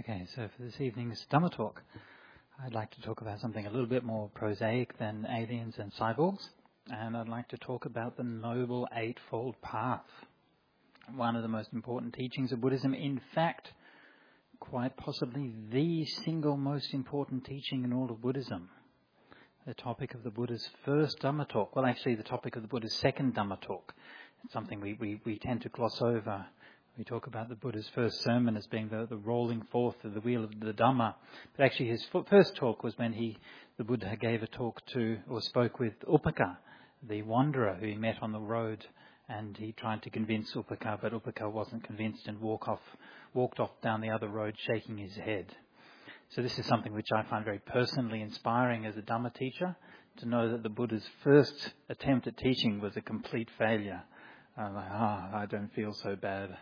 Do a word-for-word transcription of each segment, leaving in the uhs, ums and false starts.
Okay, so for this evening's Dhamma talk, I'd like to talk about something a little bit more prosaic than aliens and cyborgs, and I'd like to talk about the Noble Eightfold Path, one of the most important teachings of Buddhism. In fact, quite possibly the single most important teaching in all of Buddhism. The topic of the Buddha's first Dhamma talk, well actually the topic of the Buddha's second Dhamma talk. It's something we, we, we tend to gloss over. We talk about the Buddha's first sermon as being the, the rolling forth of the wheel of the Dhamma. But actually his first talk was when he, the Buddha gave a talk to, or spoke with Upaka, the wanderer who he met on the road, and he tried to convince Upaka, but Upaka wasn't convinced and walk off, walked off down the other road shaking his head. So this is something which I find very personally inspiring as a Dhamma teacher, to know that the Buddha's first attempt at teaching was a complete failure. I'm like, ah, oh, I don't feel so bad.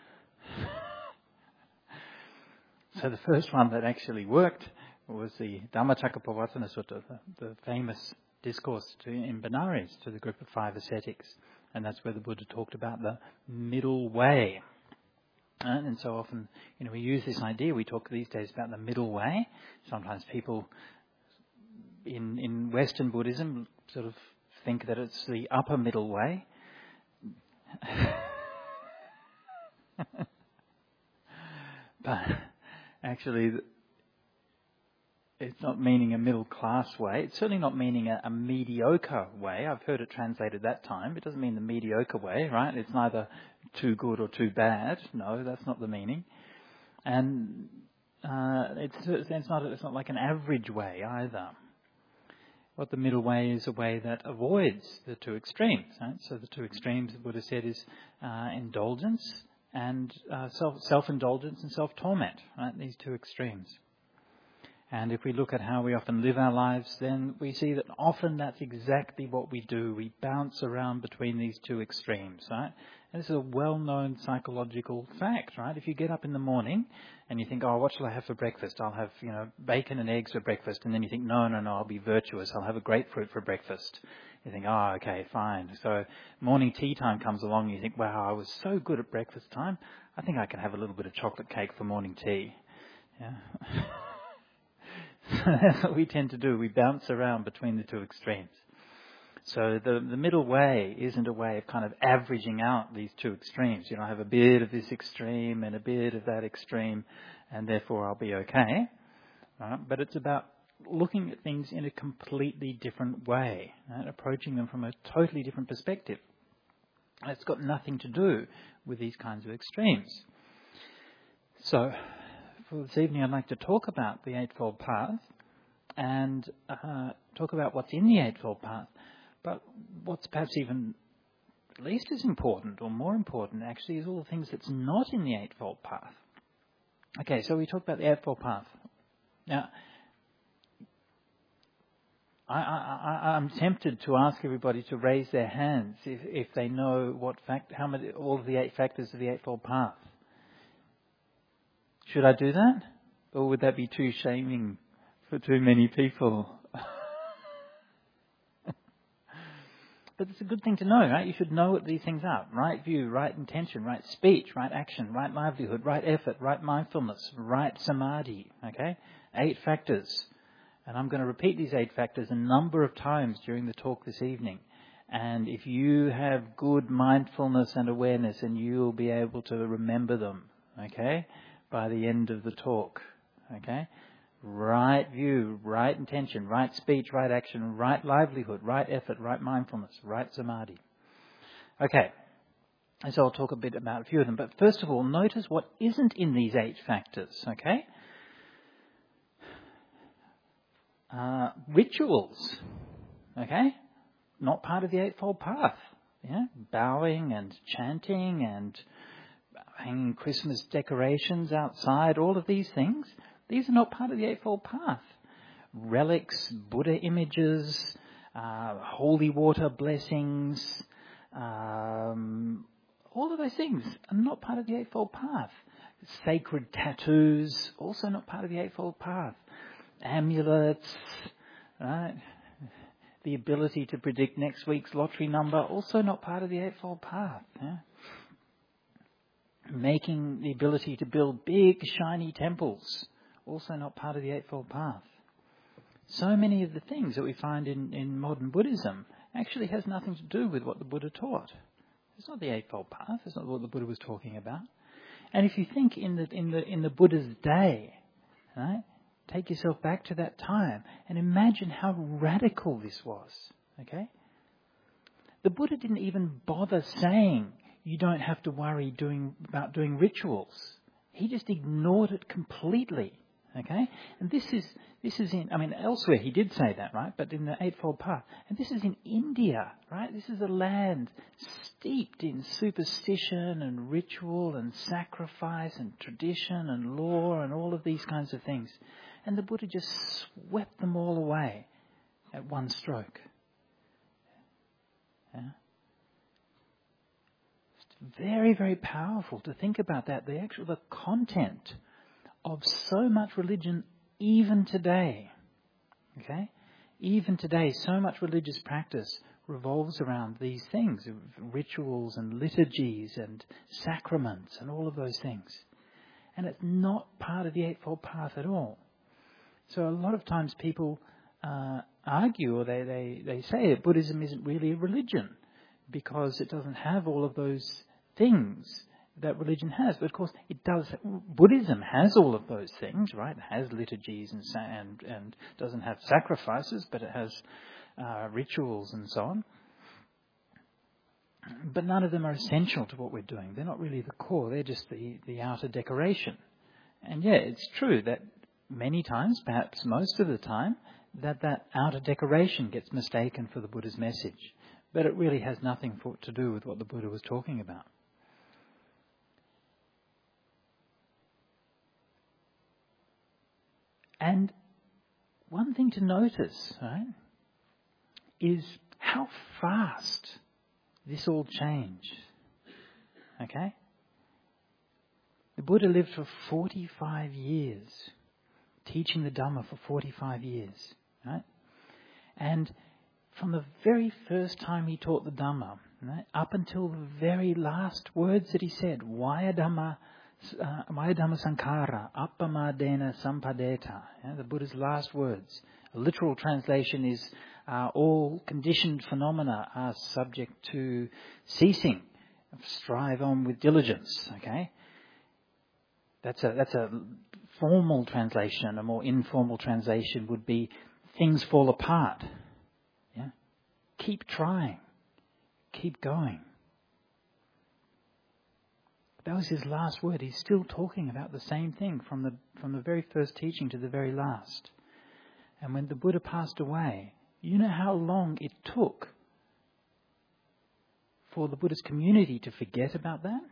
So the first one that actually worked was the Dhammacakkappavattana Sutta, the, the famous discourse to, in Benares to the group of five ascetics. And that's where the Buddha talked about the middle way. Uh, and so often, you know, we use this idea, we talk these days about the middle way. Sometimes people in, in Western Buddhism sort of think that it's the upper middle way. But actually, it's not meaning a middle class way. It's certainly not meaning a, a mediocre way. I've heard it translated that time. It doesn't mean the mediocre way, right? It's neither too good or too bad. No, that's not the meaning. And uh, it's, it's not it's not like an average way either. What the middle way is, a way that avoids the two extremes. Right? So the two extremes, the Buddha said, is uh, indulgence and uh, self, self-indulgence and self-torment. Right? These two extremes. And if we look at how we often live our lives, then we see that often that's exactly what we do. We bounce around between these two extremes, right? And this is a well-known psychological fact, right? If you get up in the morning and you think, oh, what shall I have for breakfast? I'll have, you know, bacon and eggs for breakfast. And then you think, no, no, no, I'll be virtuous. I'll have a grapefruit for breakfast. You think, oh, okay, fine. So morning tea time comes along and you think, wow, I was so good at breakfast time. I think I can have a little bit of chocolate cake for morning tea. Yeah. That's what we tend to do. We bounce around between the two extremes. So the the middle way isn't a way of kind of averaging out these two extremes. You know, I have a bit of this extreme and a bit of that extreme, and therefore I'll be okay. Right? But it's about looking at things in a completely different way, right? Approaching them from a totally different perspective. And it's got nothing to do with these kinds of extremes. So for this evening, I'd like to talk about the Eightfold Path and uh, talk about what's in the Eightfold Path. But what's perhaps even at least as important or more important actually is all the things that's not in the Eightfold Path. Okay, so we talk about the Eightfold Path. Now, I, I, I, I'm tempted to ask everybody to raise their hands if, if they know what fact, how many, all of the eight factors of the Eightfold Path. Should I do that? Or would that be too shaming for too many people? But it's a good thing to know, right? You should know what these things are. Right view, right intention, right speech, right action, right livelihood, right effort, right mindfulness, right samadhi. Okay? Eight factors. And I'm going to repeat these eight factors a number of times during the talk this evening. And if you have good mindfulness and awareness, and you'll be able to remember them. Okay? By the end of the talk. Okay? Right view, right intention, right speech, right action, right livelihood, right effort, right mindfulness, right samadhi. Okay. And so I'll talk a bit about a few of them. But first of all, notice what isn't in these eight factors. Okay? Uh, rituals. Okay? Not part of the Eightfold Path. Yeah? Bowing and chanting and hanging Christmas decorations outside, all of these things, these are not part of the Eightfold Path. Relics, Buddha images, uh, holy water blessings, um, all of those things are not part of the Eightfold Path. Sacred tattoos, also not part of the Eightfold Path. Amulets, right? The ability to predict next week's lottery number, also not part of the Eightfold Path. Yeah? Making the ability to build big, shiny temples, also not part of the Eightfold Path. So many of the things that we find in, in modern Buddhism actually has nothing to do with what the Buddha taught. It's not the Eightfold Path. It's not what the Buddha was talking about. And if you think in the in the in the Buddha's day, right, take yourself back to that time and imagine how radical this was. Okay, the Buddha didn't even bother saying you don't have to worry doing about doing rituals. He just ignored it completely. Okay, and this is this is in I mean elsewhere he did say that, right? But in the Eightfold Path, and this is in India, right? This is a land steeped in superstition and ritual and sacrifice and tradition and law and all of these kinds of things, and the Buddha just swept them all away at one stroke. Yeah. It's very, very powerful to think about that. The actual the content of so much religion even today, okay? Even today, so much religious practice revolves around these things, rituals and liturgies and sacraments and all of those things. And it's not part of the Eightfold Path at all. So a lot of times people uh, argue or they, they, they say that Buddhism isn't really a religion because it doesn't have all of those things that religion has. But of course it does. Buddhism has all of those things, right? It has liturgies and and, and doesn't have sacrifices, but it has uh, rituals and so on. But none of them are essential to what we're doing. They're not really the core. They're just the, the outer decoration. And yeah, it's true that many times, perhaps most of the time, that that outer decoration gets mistaken for the Buddha's message. But it really has nothing for, to do with what the Buddha was talking about. And one thing to notice, right, is how fast this all changed. Okay? The Buddha lived for forty-five years, teaching the Dhamma for forty-five years, right? And from the very first time he taught the Dhamma, right, up until the very last words that he said, Vaya Dhamma Uh, Vaya Dhamma Sankara, Appamadena Sampadeta. Yeah, the Buddha's last words. A literal translation is, uh, all conditioned phenomena are subject to ceasing. Strive on with diligence. Okay, that's a that's a formal translation. A more informal translation would be, things fall apart. Yeah, keep trying, keep going. That was his last word. He's still talking about the same thing from the from the very first teaching to the very last. And when the Buddha passed away, you know how long it took for the Buddhist community to forget about that?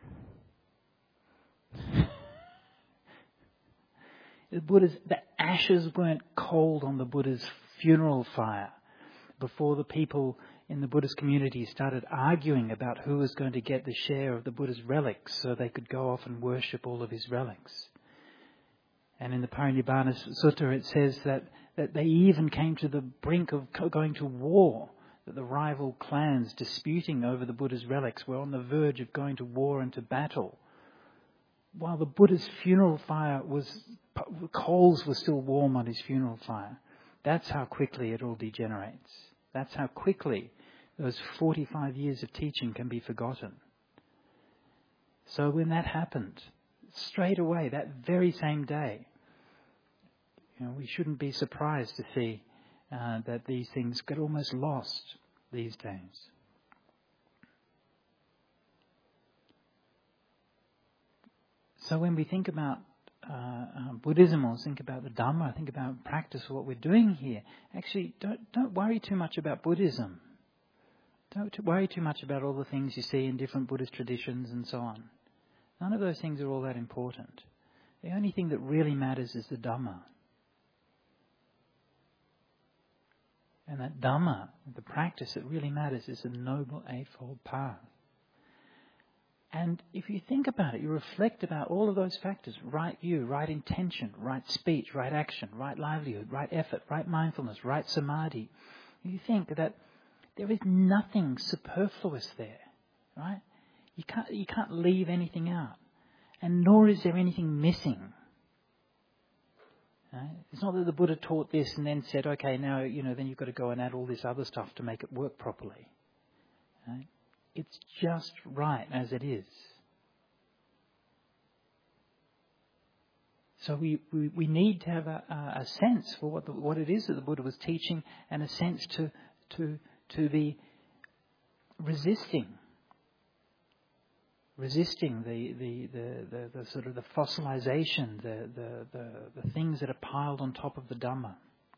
The Buddha's the ashes weren't cold on the Buddha's funeral fire before the people in the Buddhist community started arguing about who was going to get the share of the Buddha's relics so they could go off and worship all of his relics. And in the Parinibbana Sutta it says that, that they even came to the brink of going to war, that the rival clans disputing over the Buddha's relics were on the verge of going to war and to battle. While the Buddha's funeral fire was, coals were still warm on his funeral fire. That's how quickly it all degenerates. That's how quickly those forty-five years of teaching can be forgotten. So when that happened, straight away, that very same day, you know, we shouldn't be surprised to see uh, that these things get almost lost these days. So when we think about uh, uh, Buddhism or think about the Dhamma, think about practice, what we're doing here, actually don't don't worry too much about Buddhism. Don't worry too much about all the things you see in different Buddhist traditions and so on. None of those things are all that important. The only thing that really matters is the Dhamma. And that Dhamma, the practice that really matters, is the Noble Eightfold Path. And if you think about it, you reflect about all of those factors, right view, right intention, right speech, right action, right livelihood, right effort, right mindfulness, right samadhi, you think that there is nothing superfluous there, right? You can't, you can't leave anything out. And nor is there anything missing. Right? It's not that the Buddha taught this and then said, okay, now, you know, then you've got to go and add all this other stuff to make it work properly. Right? It's just right as it is. So we, we, we need to have a, a sense for what the, what it is that the Buddha was teaching, and a sense to to to be resisting, resisting the the, the, the, the sort of the fossilization, the, the, the, the things that are piled on top of the Dhamma.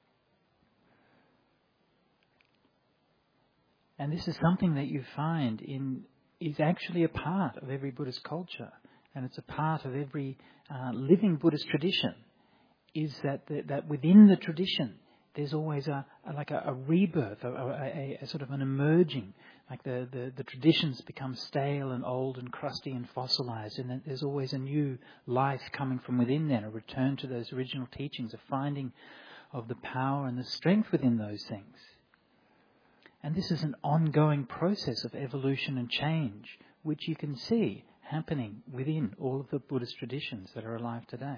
And this is something that you find in is actually a part of every Buddhist culture. And it's a part of every uh, living Buddhist tradition, is that the, that within the tradition there's always a, a like a, a rebirth, a, a, a sort of an emerging, like the, the, the traditions become stale and old and crusty and fossilized, and then there's always a new life coming from within then, a return to those original teachings, a finding of the power and the strength within those things. And this is an ongoing process of evolution and change, which you can see happening within all of the Buddhist traditions that are alive today.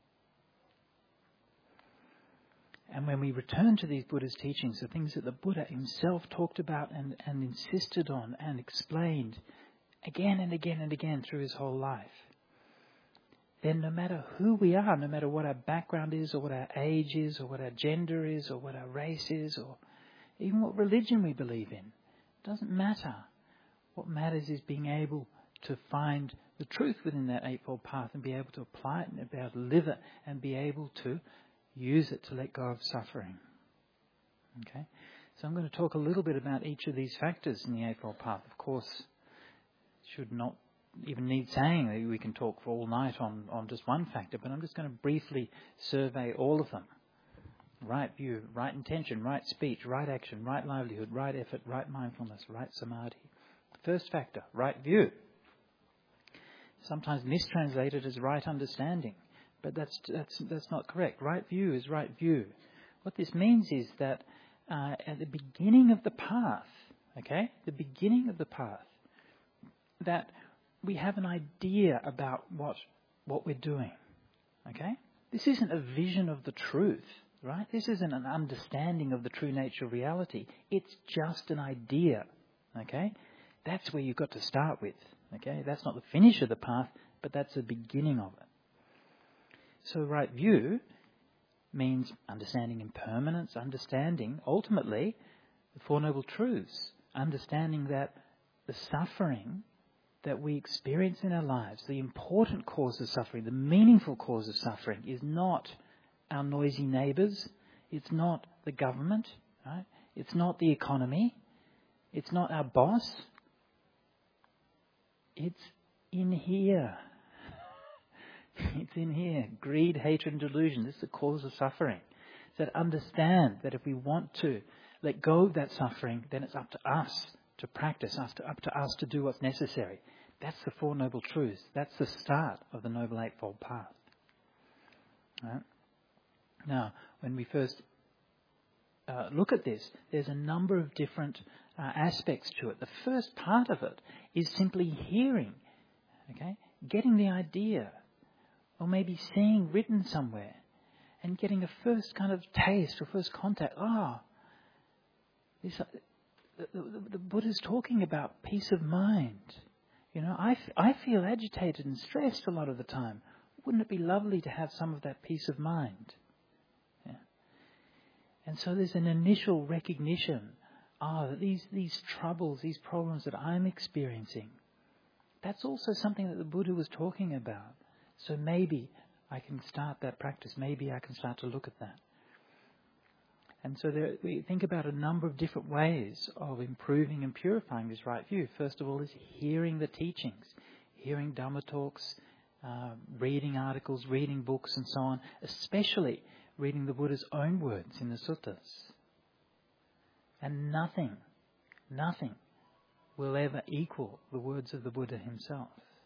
And when we return to these Buddhist teachings, the things that the Buddha himself talked about and, and insisted on and explained again and again and again through his whole life, then no matter who we are, no matter what our background is, or what our age is, or what our gender is, or what our race is, or even what religion we believe in, it doesn't matter. What matters is being able to find the truth within that Eightfold Path and be able to apply it and be able to live it and be able to use it to let go of suffering. Okay? So I'm going to talk a little bit about each of these factors in the Eightfold Path. Of course, it should not even need saying that we can talk for all night on, on just one factor, but I'm just going to briefly survey all of them. Right view, right intention, right speech, right action, right livelihood, right effort, right mindfulness, right samadhi. First factor, right view. Sometimes mistranslated as right understanding, but that's that's that's not correct. Right view is right view. What this means is that uh, at the beginning of the path, okay, the beginning of the path, that we have an idea about what what we're doing. Okay, this isn't a vision of the truth, right? This isn't an understanding of the true nature of reality. It's just an idea. Okay, that's where you've got to start with. Okay, that's not the finish of the path, but that's the beginning of it. So right view means understanding impermanence, understanding, ultimately, the Four Noble Truths, understanding that the suffering that we experience in our lives, the important cause of suffering, the meaningful cause of suffering, is not our noisy neighbours, it's not the government, right? It's not the economy, it's not our boss. It's in here. It's in here. Greed, hatred and delusion. This is the cause of suffering. So to understand that if we want to let go of that suffering, then it's up to us to practice, up to, up to us to do what's necessary. That's the Four Noble Truths. That's the start of the Noble Eightfold Path. Right? Now, when we first uh, look at this, there's a number of different uh, aspects to it. The first part of it is simply hearing, okay, getting the idea, or maybe seeing written somewhere, and getting a first kind of taste or first contact. Ah, oh, this, uh, the, the, the Buddha's talking about peace of mind. You know, I, f- I feel agitated and stressed a lot of the time. Wouldn't it be lovely to have some of that peace of mind? Yeah. And so there's an initial recognition, ah, oh, these these troubles, these problems that I'm experiencing, that's also something that the Buddha was talking about. So maybe I can start that practice. Maybe I can start to look at that. And so there, we think about a number of different ways of improving and purifying this right view. First of all is hearing the teachings, hearing Dhamma talks, uh, reading articles, reading books and so on, especially reading the Buddha's own words in the suttas. And nothing, nothing will ever equal the words of the Buddha himself.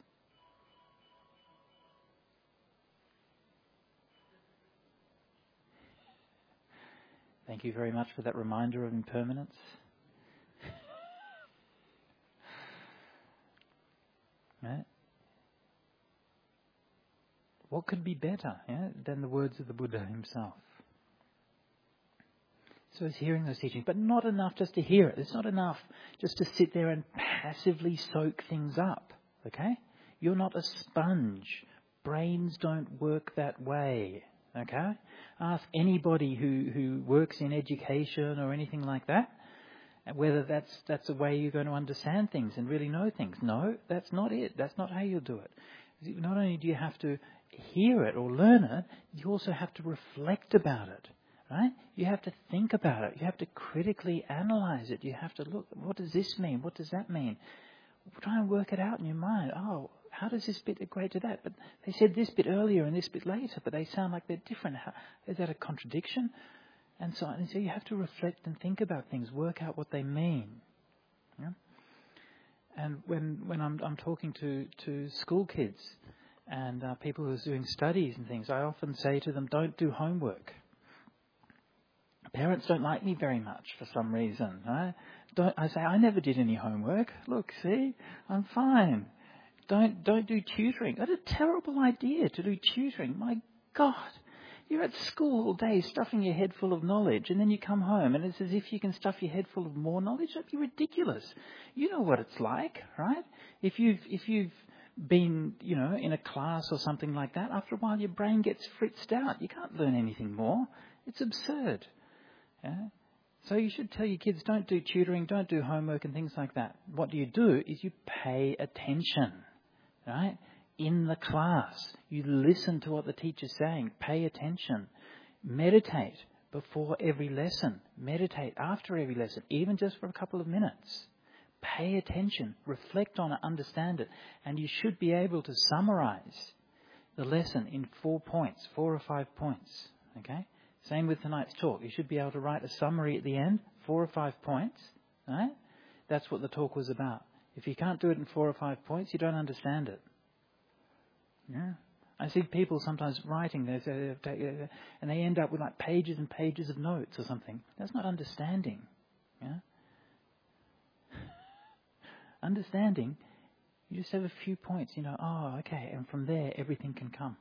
Thank you very much for that reminder of impermanence. Right? What could be better, yeah, than the words of the Buddha himself? So it's hearing those teachings, but not enough just to hear it. It's not enough just to sit there and passively soak things up, okay? You're not a sponge. Brains don't work that way, okay? Ask anybody who, who works in education or anything like that, whether that's that's a way you're going to understand things and really know things. No, that's not it. That's not how you'll do it. Not only do you have to hear it or learn it, you also have to reflect about it. Right? You have to think about it. You have to critically analyze it. You have to look, what does this mean? What does that mean? Try and work it out in your mind. Oh, how does this bit equate to that? But they said this bit earlier and this bit later, but they sound like they're different. How, is that a contradiction? And so, and so you have to reflect and think about things, work out what they mean. Yeah? And when when I'm I'm talking to, to school kids and uh, people who are doing studies and things, I often say to them, don't do homework. Parents don't like me very much for some reason. Right? Don't, I say, I never did any homework. Look, see, I'm fine. Don't don't do tutoring. That's a terrible idea to do tutoring. My God, you're at school all day stuffing your head full of knowledge, and then you come home and it's as if you can stuff your head full of more knowledge. That'd be ridiculous. You know what it's like, right? If you've if you've been, you know, in a class or something like that, after a while your brain gets fritzed out. You can't learn anything more. It's absurd. Yeah? So you should tell your kids, don't do tutoring, don't do homework and things like that. What do you do is you pay attention, right? In the class, you listen to what the teacher's saying, pay attention, meditate before every lesson, meditate after every lesson, even just for a couple of minutes. Pay attention, reflect on it, understand it, and you should be able to summarize the lesson in four points, four or five points, okay? Same with tonight's talk. You should be able to write a summary at the end, four or five points. Right? That's what the talk was about. If you can't do it in four or five points, you don't understand it. Yeah. I see people sometimes writing this, and they end up with like pages and pages of notes or something. That's not understanding. Yeah. Understanding, you just have a few points. You know, oh, okay, and from there everything can come.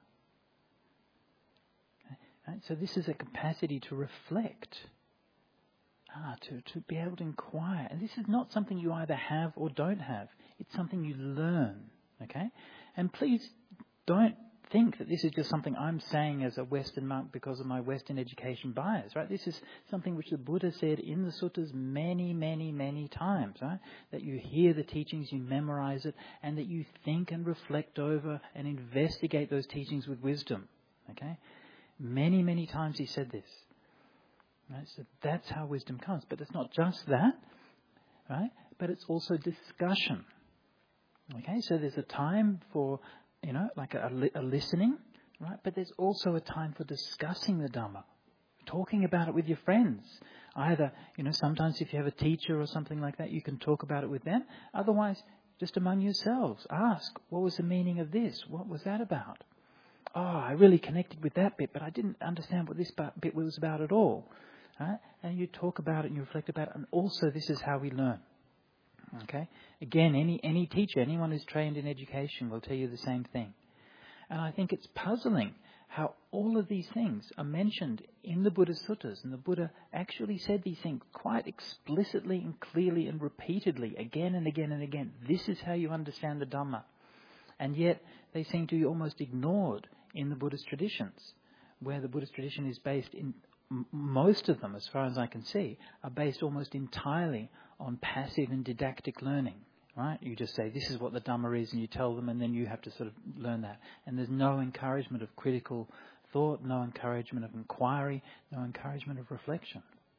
Right? So this is a capacity to reflect, ah, to, to be able to inquire. And this is not something you either have or don't have. It's something you learn, okay? And please don't think that this is just something I'm saying as a Western monk because of my Western education bias, right? This is something which the Buddha said in the suttas many, many, many times, right? That you hear the teachings, you memorize it, and that you think and reflect over and investigate those teachings with wisdom, okay? Many, many times he said this. Right? So that's how wisdom comes. But it's not just that, right? But it's also discussion. Okay, so there's a time for, you know, like a, a listening, right? But there's also a time for discussing the Dhamma, talking about it with your friends. Either, you know, sometimes if you have a teacher or something like that, you can talk about it with them. Otherwise, just among yourselves, ask, what was the meaning of this? What was that about? Oh, I really connected with that bit, but I didn't understand what this bit was about at all. Right? And you talk about it and you reflect about it. And also, this is how we learn. Okay? Again, any any teacher, anyone who's trained in education will tell you the same thing. And I think it's puzzling how all of these things are mentioned in the Buddha's suttas. And the Buddha actually said these things quite explicitly and clearly and repeatedly, again and again and again. This is how you understand the Dhamma. And yet, they seem to be almost ignored in the Buddhist traditions, where the Buddhist tradition is based in, m- most of them, as far as I can see, are based almost entirely on passive and didactic learning, right? You just say, this is what the Dhamma is, and you tell them, and then you have to sort of learn that. And there's no encouragement of critical thought, no encouragement of inquiry, no encouragement of reflection.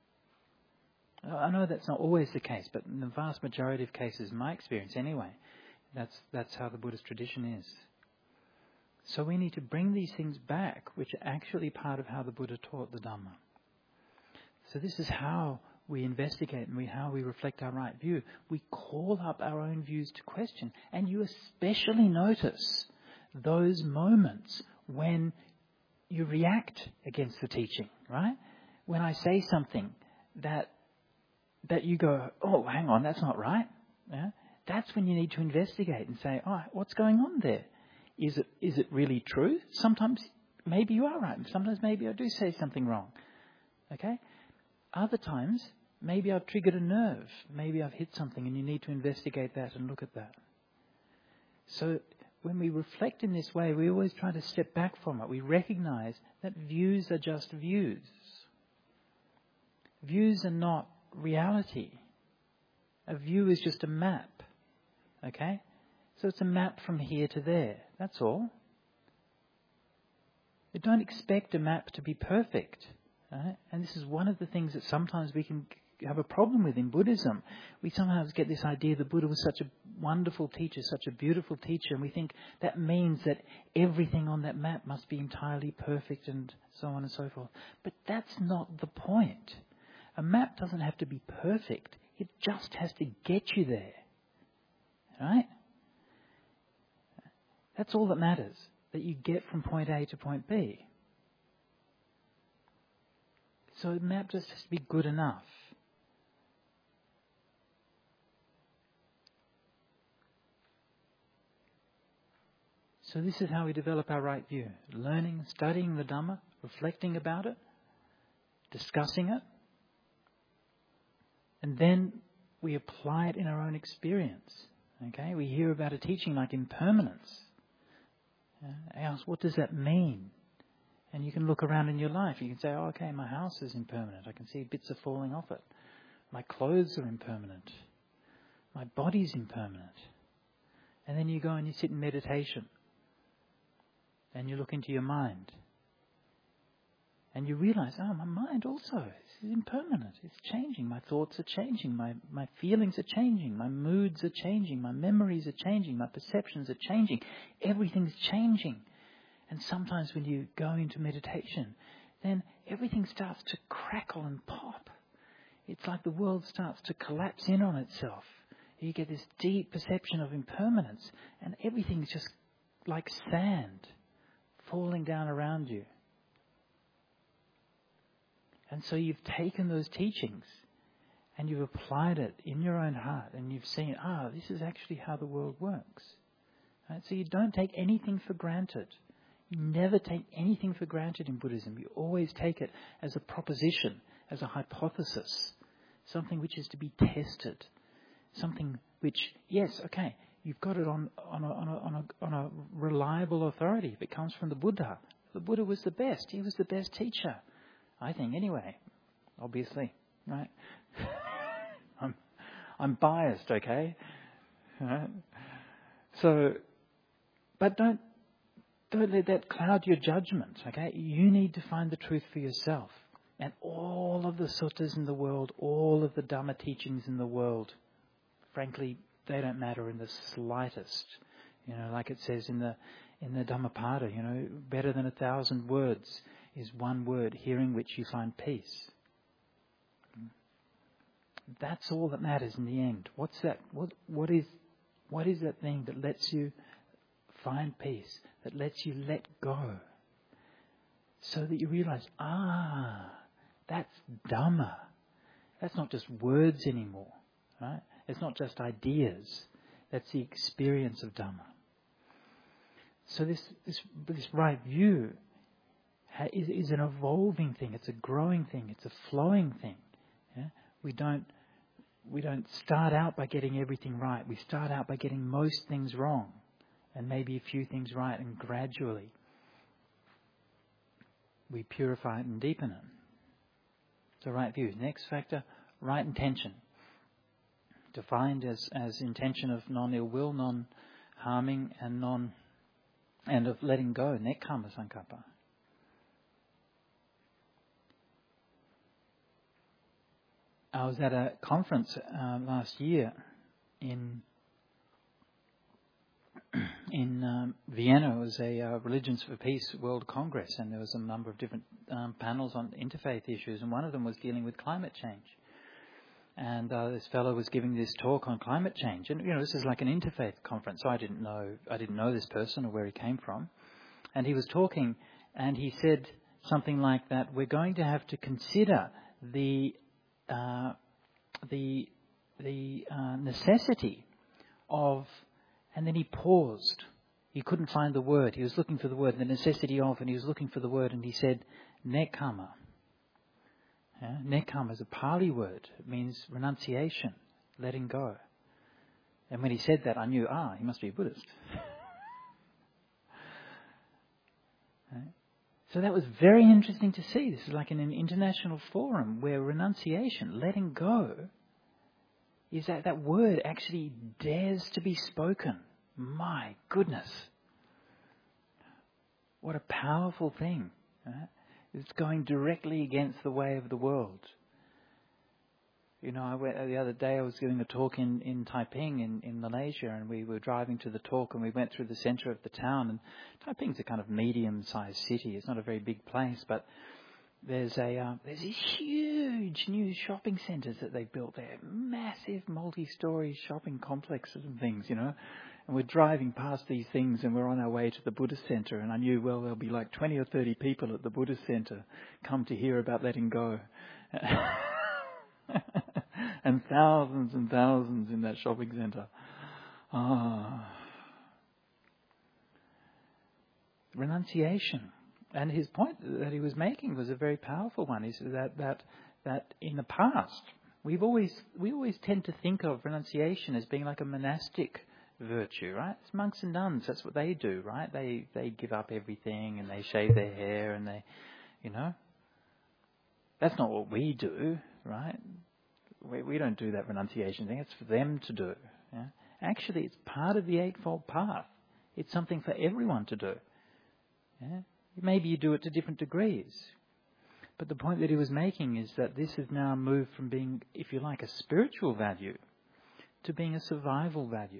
I know that's not always the case, but in the vast majority of cases, in my experience anyway, that's that's how the Buddhist tradition is. So we need to bring these things back, which are actually part of how the Buddha taught the Dhamma. So this is how we investigate and we, how we reflect our right view. We call up our own views to question. And you especially notice those moments when you react against the teaching, right? When I say something that that you go, oh, hang on, that's not right. Yeah? That's when you need to investigate and say, oh, what's going on there? Is it is it really true? Sometimes maybe you are right. Sometimes maybe I do say something wrong. Okay? Other times, maybe I've triggered a nerve. Maybe I've hit something and you need to investigate that and look at that. So when we reflect in this way, we always try to step back from it. We recognize that views are just views. Views are not reality. A view is just a map. Okay? So it's a map from here to there. That's all. You don't expect a map to be perfect. Right? And this is one of the things that sometimes we can have a problem with in Buddhism. We sometimes get this idea that Buddha was such a wonderful teacher, such a beautiful teacher, and we think that means that everything on that map must be entirely perfect and so on and so forth. But that's not the point. A map doesn't have to be perfect. It just has to get you there. Right? That's all that matters, that you get from point A to point B. So the map just has to be good enough. So this is how we develop our right view. Learning, studying the Dhamma, reflecting about it, discussing it, and then we apply it in our own experience. Okay? We hear about a teaching like impermanence. Uh, ask, what does that mean? And you can look around in your life. You can say, oh, okay, my house is impermanent. I can see bits are falling off it. My clothes are impermanent. My body's impermanent. And then you go and you sit in meditation. And you look into your mind. And you realize, oh, my mind also is impermanent. It's changing. My thoughts are changing. My, my feelings are changing. My moods are changing. My memories are changing. My perceptions are changing. Everything's changing. And sometimes when you go into meditation, then everything starts to crackle and pop. It's like the world starts to collapse in on itself. You get this deep perception of impermanence, and everything's just like sand falling down around you. And so you've taken those teachings and you've applied it in your own heart, and you've seen, ah, this is actually how the world works. Right? So you don't take anything for granted. You never take anything for granted in Buddhism. You always take it as a proposition, as a hypothesis, something which is to be tested, something which, yes, okay, you've got it on on a, on a, on a, on a reliable authority. If it comes from the Buddha, the Buddha was the best. He was the best teacher, I think. Anyway, obviously, right? I'm I'm biased, okay? Right? So, but don't. Don't let that cloud your judgment, okay? You need to find the truth for yourself. And all of the suttas in the world, all of the Dhamma teachings in the world, frankly, they don't matter in the slightest. You know, like it says in the in the Dhammapada, you know, better than a thousand words is one word, hearing which you find peace. That's all that matters in the end. What's that? What what is what is that thing that lets you find peace, that lets you let go, so that you realize, ah, that's Dhamma. That's not just words anymore, right? It's not just ideas. That's the experience of Dhamma. So this this, this right view ha, is, is an evolving thing. It's a growing thing. It's a flowing thing. Yeah? We don't we don't start out by getting everything right. We start out by getting most things wrong, and maybe a few things right, and gradually we purify it and deepen it. So right view. Next factor, right intention. Defined as, as intention of non-ill will, non-harming, and non and of letting go, nekkhamma sankappa. I was at a conference uh, last year in in um, Vienna. It was a uh, Religions for Peace World Congress, and there was a number of different um, panels on interfaith issues, and one of them was dealing with climate change. And uh, this fellow was giving this talk on climate change, and you know, this is like an interfaith conference. So I didn't know I didn't know this person or where he came from, and he was talking, and he said something like that: we're going to have to consider the uh, the the uh, necessity of. And then he paused. He couldn't find the word. He was looking for the word, the necessity of, and he was looking for the word, and he said, nekama. Yeah? Nekama is a Pali word. It means renunciation, letting go. And when he said that, I knew, ah, he must be a Buddhist. Right? So that was very interesting to see. This is like in an international forum where renunciation, letting go, is that that word actually dares to be spoken. My goodness. What a powerful thing. Right? It's going directly against the way of the world. You know, I went, the other day I was giving a talk in, in Taiping in, in Malaysia, and we were driving to the talk and we went through the centre of the town, and Taiping's a kind of medium-sized city. It's not a very big place, but there's a uh, there's these huge new shopping centres that they've built there, massive multi-storey shopping complexes and things, you know. And we're driving past these things and we're on our way to the Buddhist centre, and I knew, well, there'll be like twenty or thirty people at the Buddhist centre come to hear about letting go. And thousands and thousands in that shopping centre. Ah. Renunciation. And his point that he was making was a very powerful one. He said that, that, that in the past, we've always, we always tend to think of renunciation as being like a monastic virtue, right? It's monks and nuns, that's what they do, right? They, they give up everything and they shave their hair and they, you know. That's not what we do, right? We, we don't do that renunciation thing. It's for them to do. Yeah? Actually, it's part of the Eightfold Path. It's something for everyone to do. Yeah? Maybe you do it to different degrees. But the point that he was making is that this has now moved from being, if you like, a spiritual value to being a survival value.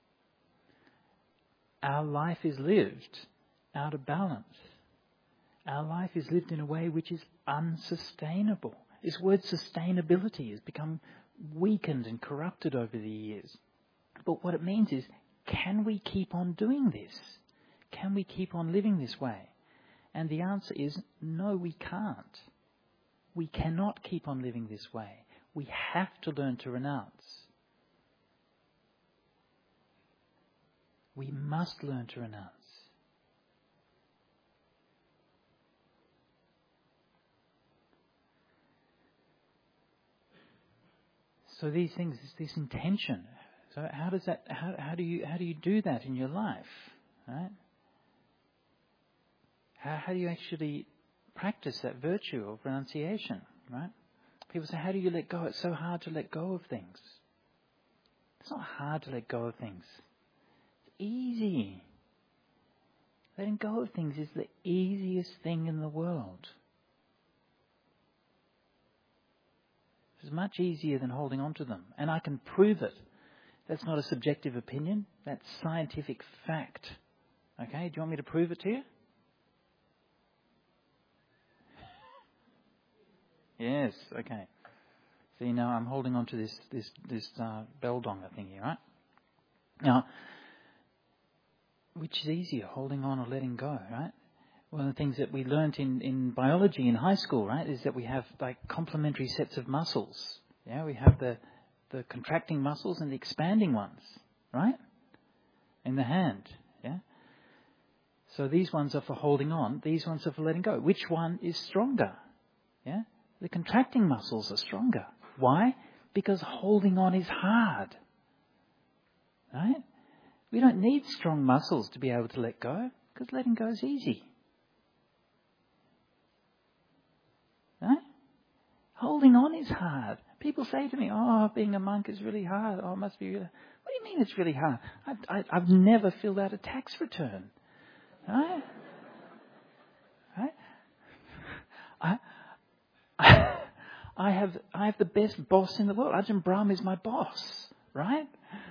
Our life is lived out of balance. Our life is lived in a way which is unsustainable. This word sustainability has become weakened and corrupted over the years. But what it means is, can we keep on doing this? Can we keep on living this way? And the answer is, no, we can't. We cannot keep on living this way. We have to learn to renounce. We must learn to renounce. So these things, this intention. So how does that? How, how do you how do you do that in your life, right? How how do you actually practice that virtue of renunciation, right? People say, how do you let go? It's so hard to let go of things. It's not hard to let go of things. It's easy. Letting go of things is the easiest thing in the world. It's much easier than holding on to them. And I can prove it. That's not a subjective opinion. That's scientific fact. Okay? Do you want me to prove it to you? Yes. Okay. See, now I'm holding on to this this this uh, bell donger thing here, right? Now, which is easier, holding on or letting go, right? One of the things that we learnt in, in biology in high school, right, is that we have like complementary sets of muscles. Yeah, we have the the contracting muscles and the expanding ones, right? In the hand, yeah. So these ones are for holding on, these ones are for letting go. Which one is stronger? Yeah? The contracting muscles are stronger. Why? Because holding on is hard. Right? We don't need strong muscles to be able to let go, because letting go is easy. Right? Holding on is hard. People say to me, oh, being a monk is really hard. Oh, it must be really... What do you mean it's really hard? I've, I, I've never filled out a tax return. Right? Right? I, I, I have I have the best boss in the world. Ajahn Brahm is my boss. Right?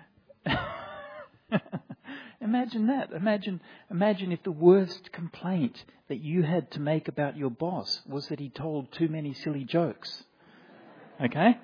Imagine that. Imagine, imagine if the worst complaint that you had to make about your boss was that he told too many silly jokes. Okay?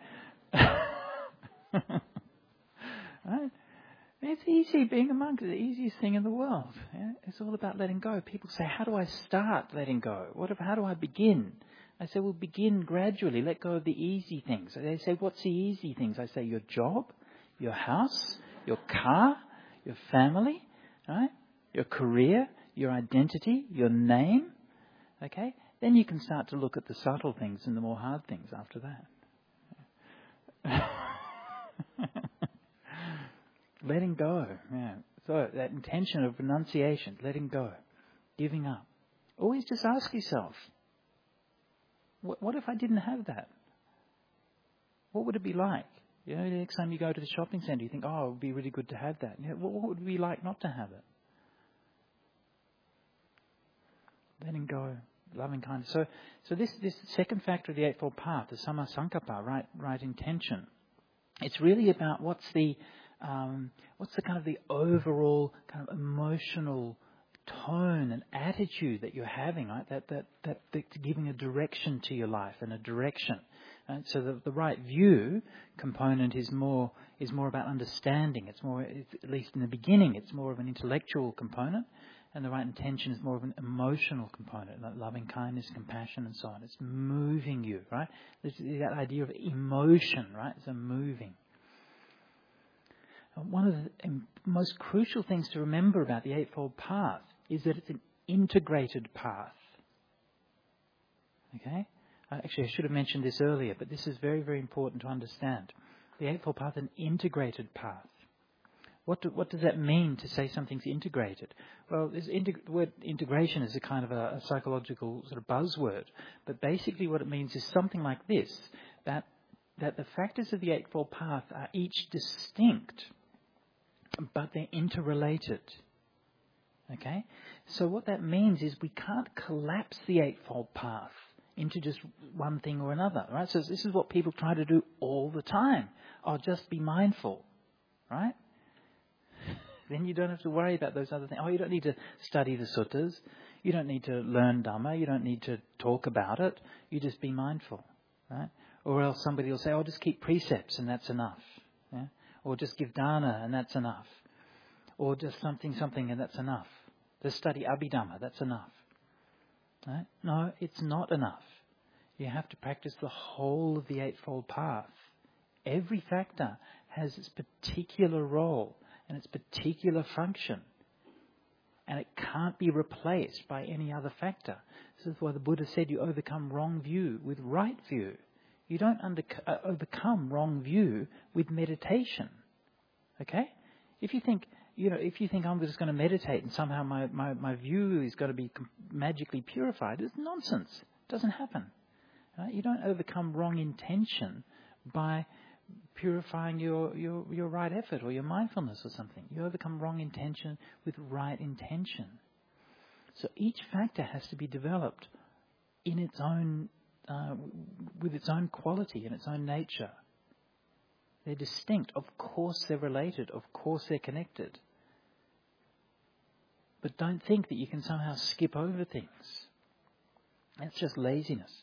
Right? It's easy. Being a monk is the easiest thing in the world. Yeah? It's all about letting go. People say, how do I start letting go? What if, how do I begin? I say, well, begin gradually. Let go of the easy things. They say, what's the easy things? I say, your job, your house, your car, your family, right? your career, your identity, your name, okay, then you can start to look at the subtle things and the more hard things after that. Letting go, yeah. So that intention of renunciation, letting go, giving up. Always just ask yourself, what, what if I didn't have that? What would it be like? You know, the next time you go to the shopping centre, you think, oh, it would be really good to have that. You know, what, what would it be like not to have it? Letting go, loving kindness. So, so this this second factor of the Eightfold Path, the Samma Sankappa, right, right intention. It's really about what's the um, what's the kind of the overall kind of emotional tone and attitude that you're having, right? That that that that's giving a direction to your life and a direction. And so the, the right view component is more is more about understanding. It's more, it's, at least in the beginning, it's more of an intellectual component, and the right intention is more of an emotional component, like loving kindness, compassion, and so on. It's moving you, right? There's that idea of emotion, right? It's a moving. And one of the most crucial things to remember about the Eightfold Path is that it's an integrated path. Okay? Actually, I should have mentioned this earlier, but this is very, very important to understand. The Eightfold Path is an integrated path. What, do, what does that mean to say something's integrated? Well, this integ- the word integration is a kind of a, a psychological sort of buzzword, but basically what it means is something like this, that, that the factors of the Eightfold Path are each distinct, but they're interrelated. Okay? So what that means is we can't collapse the Eightfold Path into just one thing or another, right? So this is what people try to do all the time. Oh, just be mindful, right? Then you don't have to worry about those other things. Oh, you don't need to study the suttas. You don't need to learn Dhamma. You don't need to talk about it. You just be mindful, right? Or else somebody will say, oh, just keep precepts and that's enough. Yeah? Or just give dana and that's enough. Or just something, something and that's enough. Just study Abhidhamma, that's enough. Right? No, it's not enough. You have to practice the whole of the Eightfold Path. Every factor has its particular role and its particular function. And it can't be replaced by any other factor. This is why the Buddha said you overcome wrong view with right view. You don't under, uh, overcome wrong view with meditation. Okay? If you think, you know, if you think I'm just going to meditate and somehow my, my, my view is going to be magically purified, it's nonsense. It doesn't happen. Right? You don't overcome wrong intention by purifying your, your, your right effort or your mindfulness or something. You overcome wrong intention with right intention. So each factor has to be developed in its own, uh, with its own quality and its own nature. They're distinct. Of course they're related. Of course they're connected. But don't think that you can somehow skip over things. That's just laziness.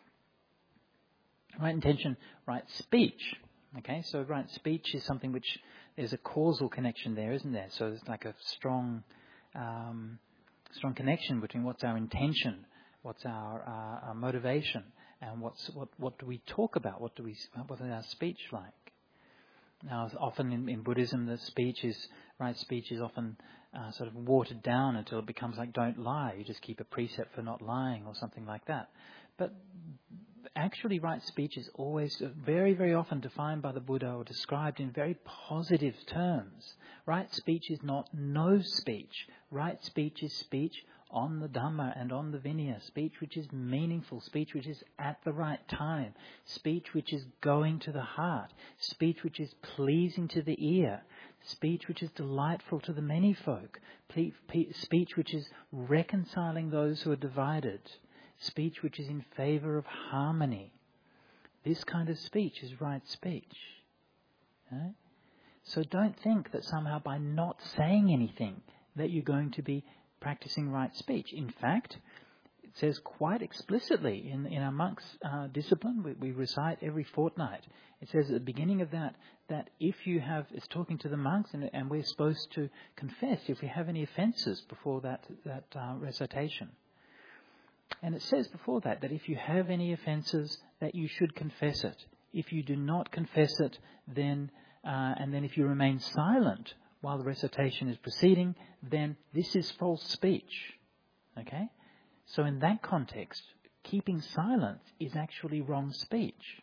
Right intention, right speech. Okay, so right speech is something which there's a causal connection there, isn't there? So there's like a strong, um, strong connection between what's our intention, what's our, uh, our motivation, and what's what what do we talk about? What do we what is our speech like? Now, often in, in Buddhism, the speech is right speech is often uh, sort of watered down until it becomes like don't lie. You just keep a precept for not lying or something like that. But actually, right speech is always very, very often defined by the Buddha or described in very positive terms. Right speech is not no speech. Right speech is speech on the Dhamma and on the Vinaya. Speech which is meaningful. Speech which is at the right time. Speech which is going to the heart. Speech which is pleasing to the ear. Speech which is delightful to the many folk. Speech which is reconciling those who are divided. Speech which is in favour of harmony. This kind of speech is right speech. Right? So don't think that somehow by not saying anything that you're going to be practicing right speech. In fact, it says quite explicitly in, in our monks' uh, discipline, we, we recite every fortnight. It says at the beginning of that, that if you have, it's talking to the monks and, and we're supposed to confess if we have any offences before that, that uh, recitation. And it says before that, that if you have any offences, that you should confess it. If you do not confess it, then, uh, and then if you remain silent while the recitation is proceeding, then this is false speech. Okay? So in that context, keeping silence is actually wrong speech.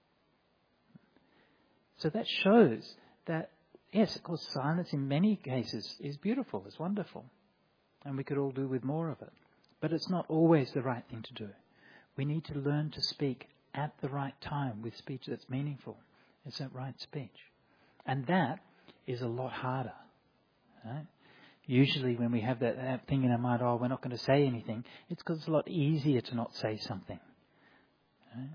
So that shows that, yes, of course, silence in many cases is beautiful, is wonderful. And we could all do with more of it. But it's not always the right thing to do. We need to learn to speak at the right time with speech that's meaningful. It's that right speech. And that is a lot harder. Right? Usually when we have that, that thing in our mind, oh, we're not going to say anything, it's because it's a lot easier to not say something. Right?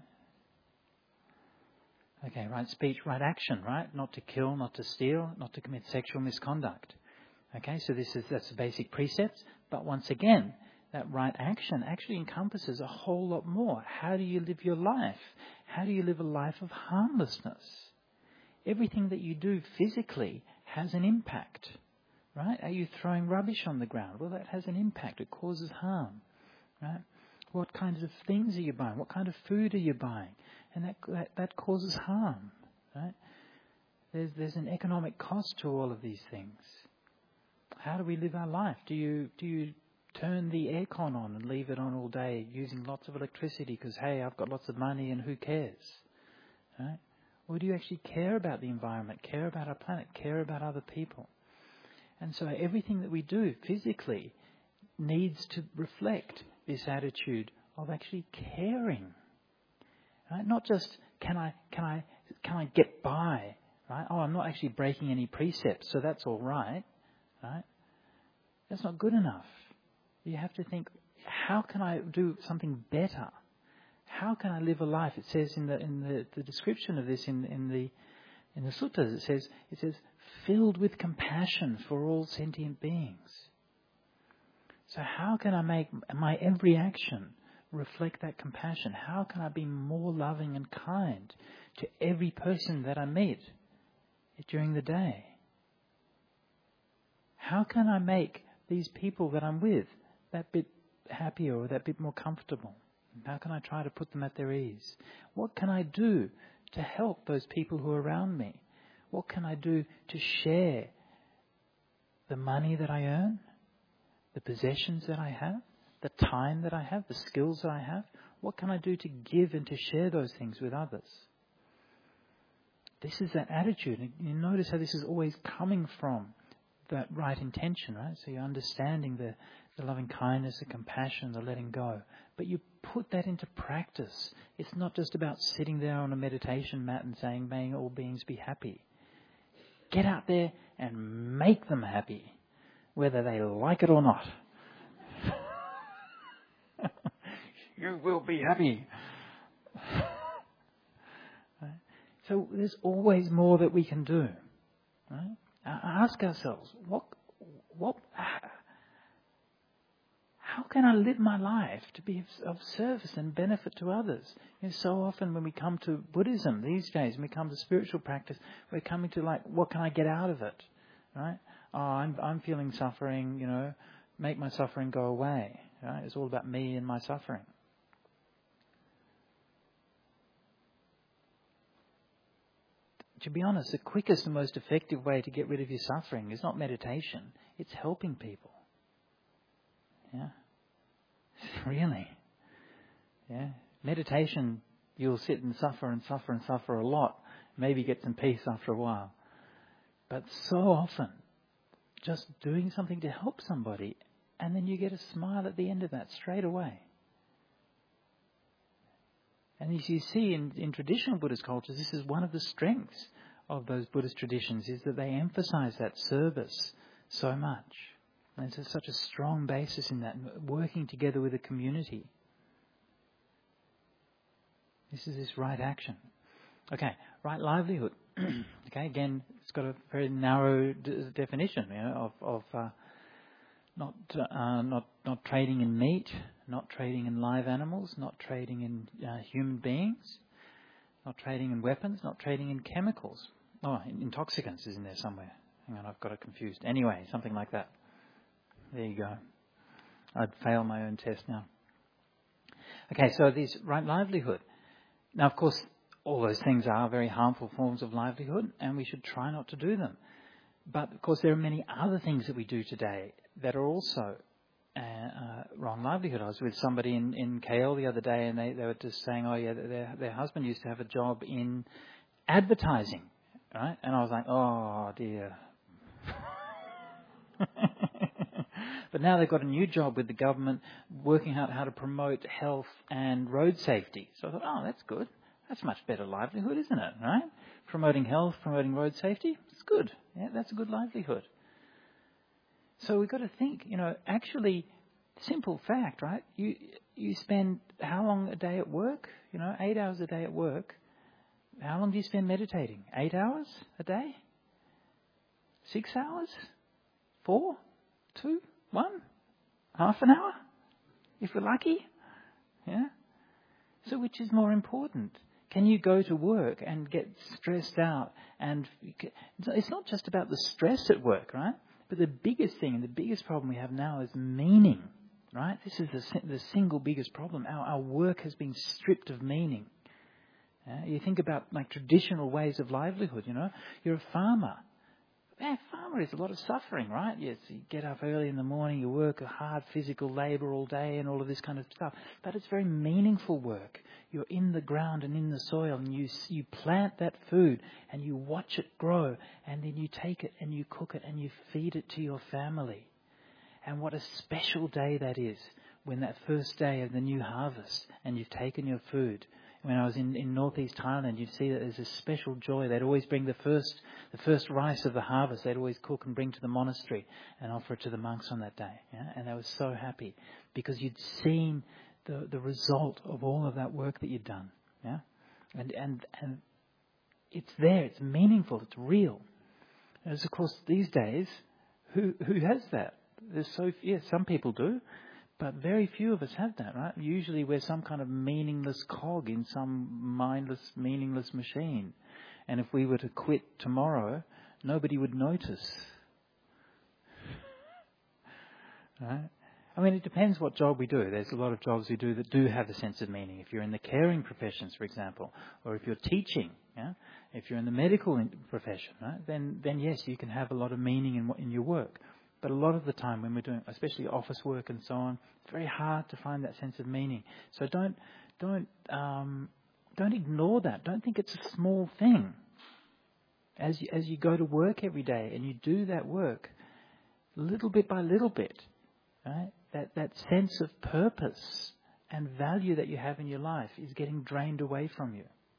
Okay, right speech, right action, right? Not to kill, not to steal, not to commit sexual misconduct. Okay, so this is that's the basic precepts. But once again, that right action actually encompasses a whole lot more. How do you live your life? How do you live a life of harmlessness? Everything that you do physically has an impact, right? Are you throwing rubbish on the ground? Well, that has an impact. It causes harm, right? What kinds of things are you buying? What kind of food are you buying? And that that, that causes harm, right? There's there's an economic cost to all of these things. How do we live our life? Do you do you turn the aircon on and leave it on all day using lots of electricity because, hey, I've got lots of money and who cares, right? Or do you actually care about the environment, care about our planet, care about other people? And so everything that we do physically needs to reflect this attitude of actually caring. Right? Not just can I can I can I get by, right? Oh, I'm not actually breaking any precepts, so that's all right, right? That's not good enough. You have to think, how can I do something better? How can I live a life? It says in the in the, the description of this in, in the in the suttas, it says it says filled with compassion for all sentient beings. So how can I make my every action reflect that compassion? How can I be more loving and kind to every person that I meet during the day? How can I make these people that I'm with that bit happier or that bit more comfortable? How can I try to put them at their ease? What can I do to help those people who are around me? What can I do to share the money that I earn, the possessions that I have, the time that I have, the skills that I have? What can I do to give and to share those things with others? This is that attitude. And you notice how this is always coming from that right intention, right? So you're understanding the, the loving kindness, the compassion, the letting go. But you put that into practice. It's not just about sitting there on a meditation mat and saying, may all beings be happy. Get out there and make them happy, whether they like it or not. You will be happy. Right? So there's always more that we can do. Right? Ask ourselves, what, what, how can I live my life to be of service and benefit to others? You know, so often when we come to Buddhism these days, when we come to spiritual practice, we're coming to like, what can I get out of it? Right? Oh, I'm, I'm feeling suffering, you know, make my suffering go away. Right? It's all about me and my suffering. To be honest, the quickest and most effective way to get rid of your suffering is not meditation. It's helping people. Yeah. Really. Yeah. Meditation, you'll sit and suffer and suffer and suffer a lot. Maybe get some peace after a while. But so often, just doing something to help somebody, and then you get a smile at the end of that straight away. And as you see in, in traditional Buddhist cultures, this is one of the strengths of those Buddhist traditions, is that they emphasize that service so much. And there's such a strong basis in that, working together with a community. This is this right action. Okay, right livelihood. Okay, again, it's got a very narrow d- definition, you know, of, of uh, not uh, not not trading in meat, not trading in live animals, not trading in uh, human beings, not trading in weapons, not trading in chemicals. Oh, intoxicants is in there somewhere. Hang on, I've got it confused. Anyway, something like that. There you go. I'd fail my own test now. Okay, so this right livelihood. Now, of course, all those things are very harmful forms of livelihood, and we should try not to do them. But of course, there are many other things that we do today that are also uh, uh, wrong livelihood. I was with somebody in, in K L the other day, and they, they were just saying, oh yeah, their their husband used to have a job in advertising, right? And I was like, oh dear. But now they've got a new job with the government, working out how to promote health and road safety. So I thought, oh, that's good. That's much better livelihood, isn't it? Right? Promoting health, promoting road safety. It's good. Yeah, that's a good livelihood. So we've got to think, you know, actually, simple fact, right? You you spend how long a day at work? You know, eight hours a day at work. How long do you spend meditating? Eight hours a day? Six hours? Four? Two? One? Half an hour? If we're lucky? Yeah? So which is more important? Can you go to work and get stressed out? And it's not just about the stress at work, right? But the biggest thing and the biggest problem we have now is meaning, right? This is the, the single biggest problem. Our, our work has been stripped of meaning. Yeah? You think about like traditional ways of livelihood, you know. You're a farmer. Man, farmer is a lot of suffering, right? Yes, you get up early in the morning, you work a hard physical labour all day and all of this kind of stuff. But it's very meaningful work. You're in the ground and in the soil, and you you plant that food and you watch it grow, and then you take it and you cook it and you feed it to your family. And what a special day that is when that first day of the new harvest and you've taken your food. When I was in, in northeast Thailand, you'd see that there's a special joy. They'd always bring the first the first rice of the harvest. They'd always cook and bring to the monastery and offer it to the monks on that day. Yeah? And they were so happy because you'd seen the, the result of all of that work that you'd done. Yeah, and and and it's there. It's meaningful. It's real. As of course these days, who who has that? There's so yeah, some people do. But very few of us have that, right? Usually we're some kind of meaningless cog in some mindless, meaningless machine. And if we were to quit tomorrow, nobody would notice. Right? I mean, it depends what job we do. There's a lot of jobs we do that do have a sense of meaning. If you're in the caring professions, for example, or if you're teaching, yeah? If you're in the medical profession, right? Then, then yes, you can have a lot of meaning in, in your work. But a lot of the time when we're doing, especially office work and so on, it's very hard to find that sense of meaning. So don't don't um, don't ignore that. Don't think it's a small thing. As you, as you go to work every day and you do that work, little bit by little bit, right? That that sense of purpose and value that you have in your life is getting drained away from you.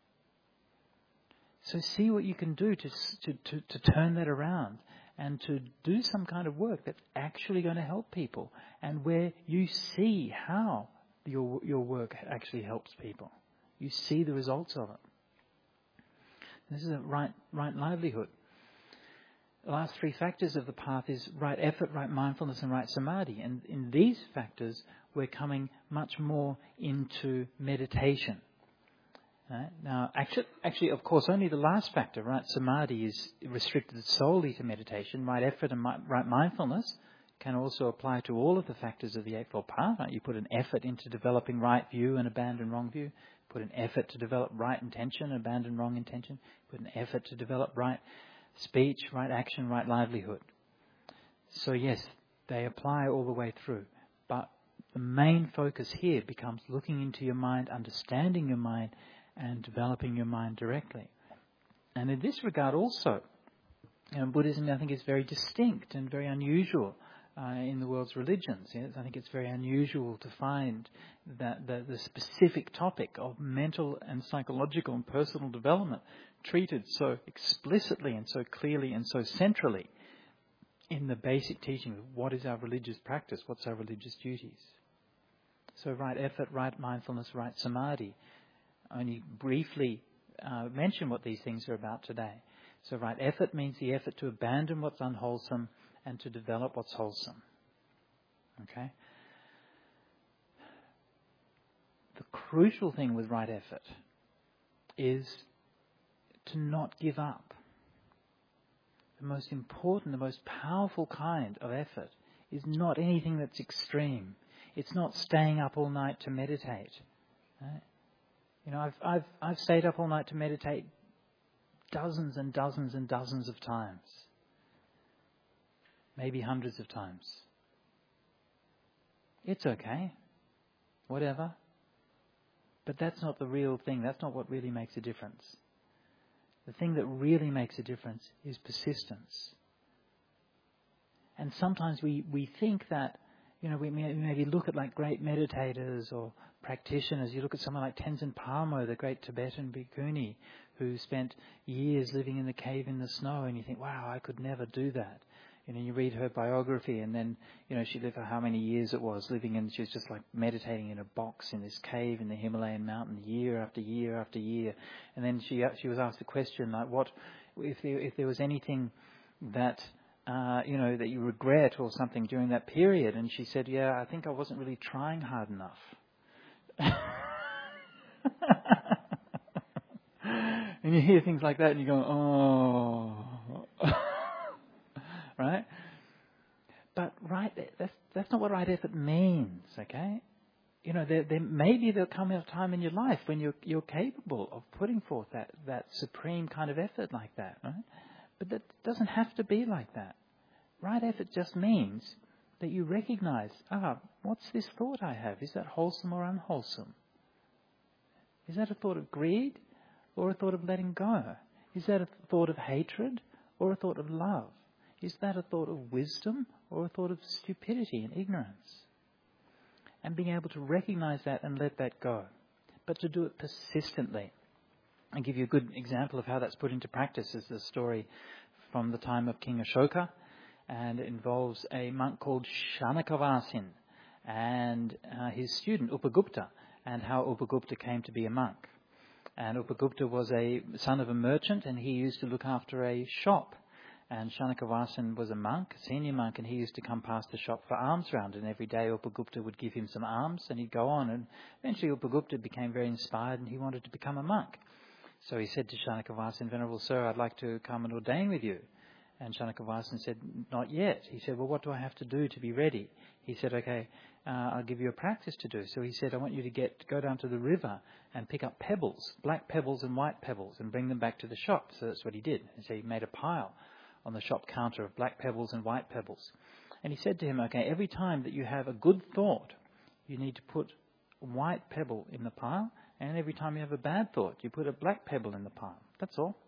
So see what you can do to to to, to turn that around. And to do some kind of work that's actually going to help people, and where you see how your your work actually helps people. You see the results of it. This is a right right livelihood. The last three factors of the path is right effort, right mindfulness, and right samadhi. And in these factors, we're coming much more into meditation. Right? Now, actually, actually, of course, only the last factor, right, samadhi, is restricted solely to meditation. Right effort and right mindfulness can also apply to all of the factors of the Eightfold Path. Right? You put an effort into developing right view and abandon wrong view. Put an effort to develop right intention and abandon wrong intention. Put an effort to develop right speech, right action, right livelihood. So yes, they apply all the way through. But the main focus here becomes looking into your mind, understanding your mind, and developing your mind directly. And in this regard also, you know, Buddhism, I think, is very distinct and very unusual uh, in the world's religions. Yes? I think it's very unusual to find that the, the specific topic of mental and psychological and personal development treated so explicitly and so clearly and so centrally in the basic teaching of what is our religious practice, what's our religious duties. So right effort, right mindfulness, right samadhi. Only briefly uh, mention what these things are about today. So right effort means the effort to abandon what's unwholesome and to develop what's wholesome. Okay? The crucial thing with right effort is to not give up. The most important, the most powerful kind of effort is not anything that's extreme. It's not staying up all night to meditate. Right? You know, I've I've I've stayed up all night to meditate dozens and dozens and dozens of times. maybe hundreds of times. It's okay. Whatever. But that's not the real thing. That's not what really makes a difference. The thing that really makes a difference is persistence. And sometimes we, we think that, you know, we may, maybe look at like great meditators or practitioners. You look at someone like Tenzin Palmo, the great Tibetan bhikkhuni, who spent years living in the cave in the snow, and you think, wow, I could never do that. You know, you read her biography, and then, you know, she lived for how many years it was, living in, she was just like meditating in a box in this cave in the Himalayan mountain, year after year after year. And then she she was asked a question like, what if there, if there was anything that uh, you know that you regret or something during that period? And she said, yeah, I think I wasn't really trying hard enough. And you hear things like that, and you go, oh. Right? But right, that's that's not what right effort means, okay? You know, there, there maybe there'll come a time in your life when you're you're capable of putting forth that, that supreme kind of effort like that, right? But that doesn't have to be like that. Right effort just means that you recognize, ah, what's this thought I have? Is that wholesome or unwholesome? Is that a thought of greed or a thought of letting go? Is that a thought of hatred or a thought of love? Is that a thought of wisdom or a thought of stupidity and ignorance? And being able to recognize that and let that go. But to do it persistently. I'll give you a good example of how that's put into practice is the story from the time of King Ashoka. And it involves a monk called Shanakavasin and uh, his student Upagupta, and how Upagupta came to be a monk. And Upagupta was a son of a merchant, and he used to look after a shop. And Shanakavasin was a monk, a senior monk, and he used to come past the shop for alms round. And every day Upagupta would give him some alms, and he'd go on. And eventually Upagupta became very inspired, and he wanted to become a monk. So he said to Shanakavasin, Venerable Sir, I'd like to come and ordain with you. And Shanakavasin said, not yet. He said, well, what do I have to do to be ready? He said, okay, uh, I'll give you a practice to do. So he said, I want you to get go down to the river and pick up pebbles, black pebbles and white pebbles, and bring them back to the shop. So that's what he did. And so he made a pile on the shop counter of black pebbles and white pebbles. And he said to him, okay, every time that you have a good thought, you need to put a white pebble in the pile. And every time you have a bad thought, you put a black pebble in the pile. That's all.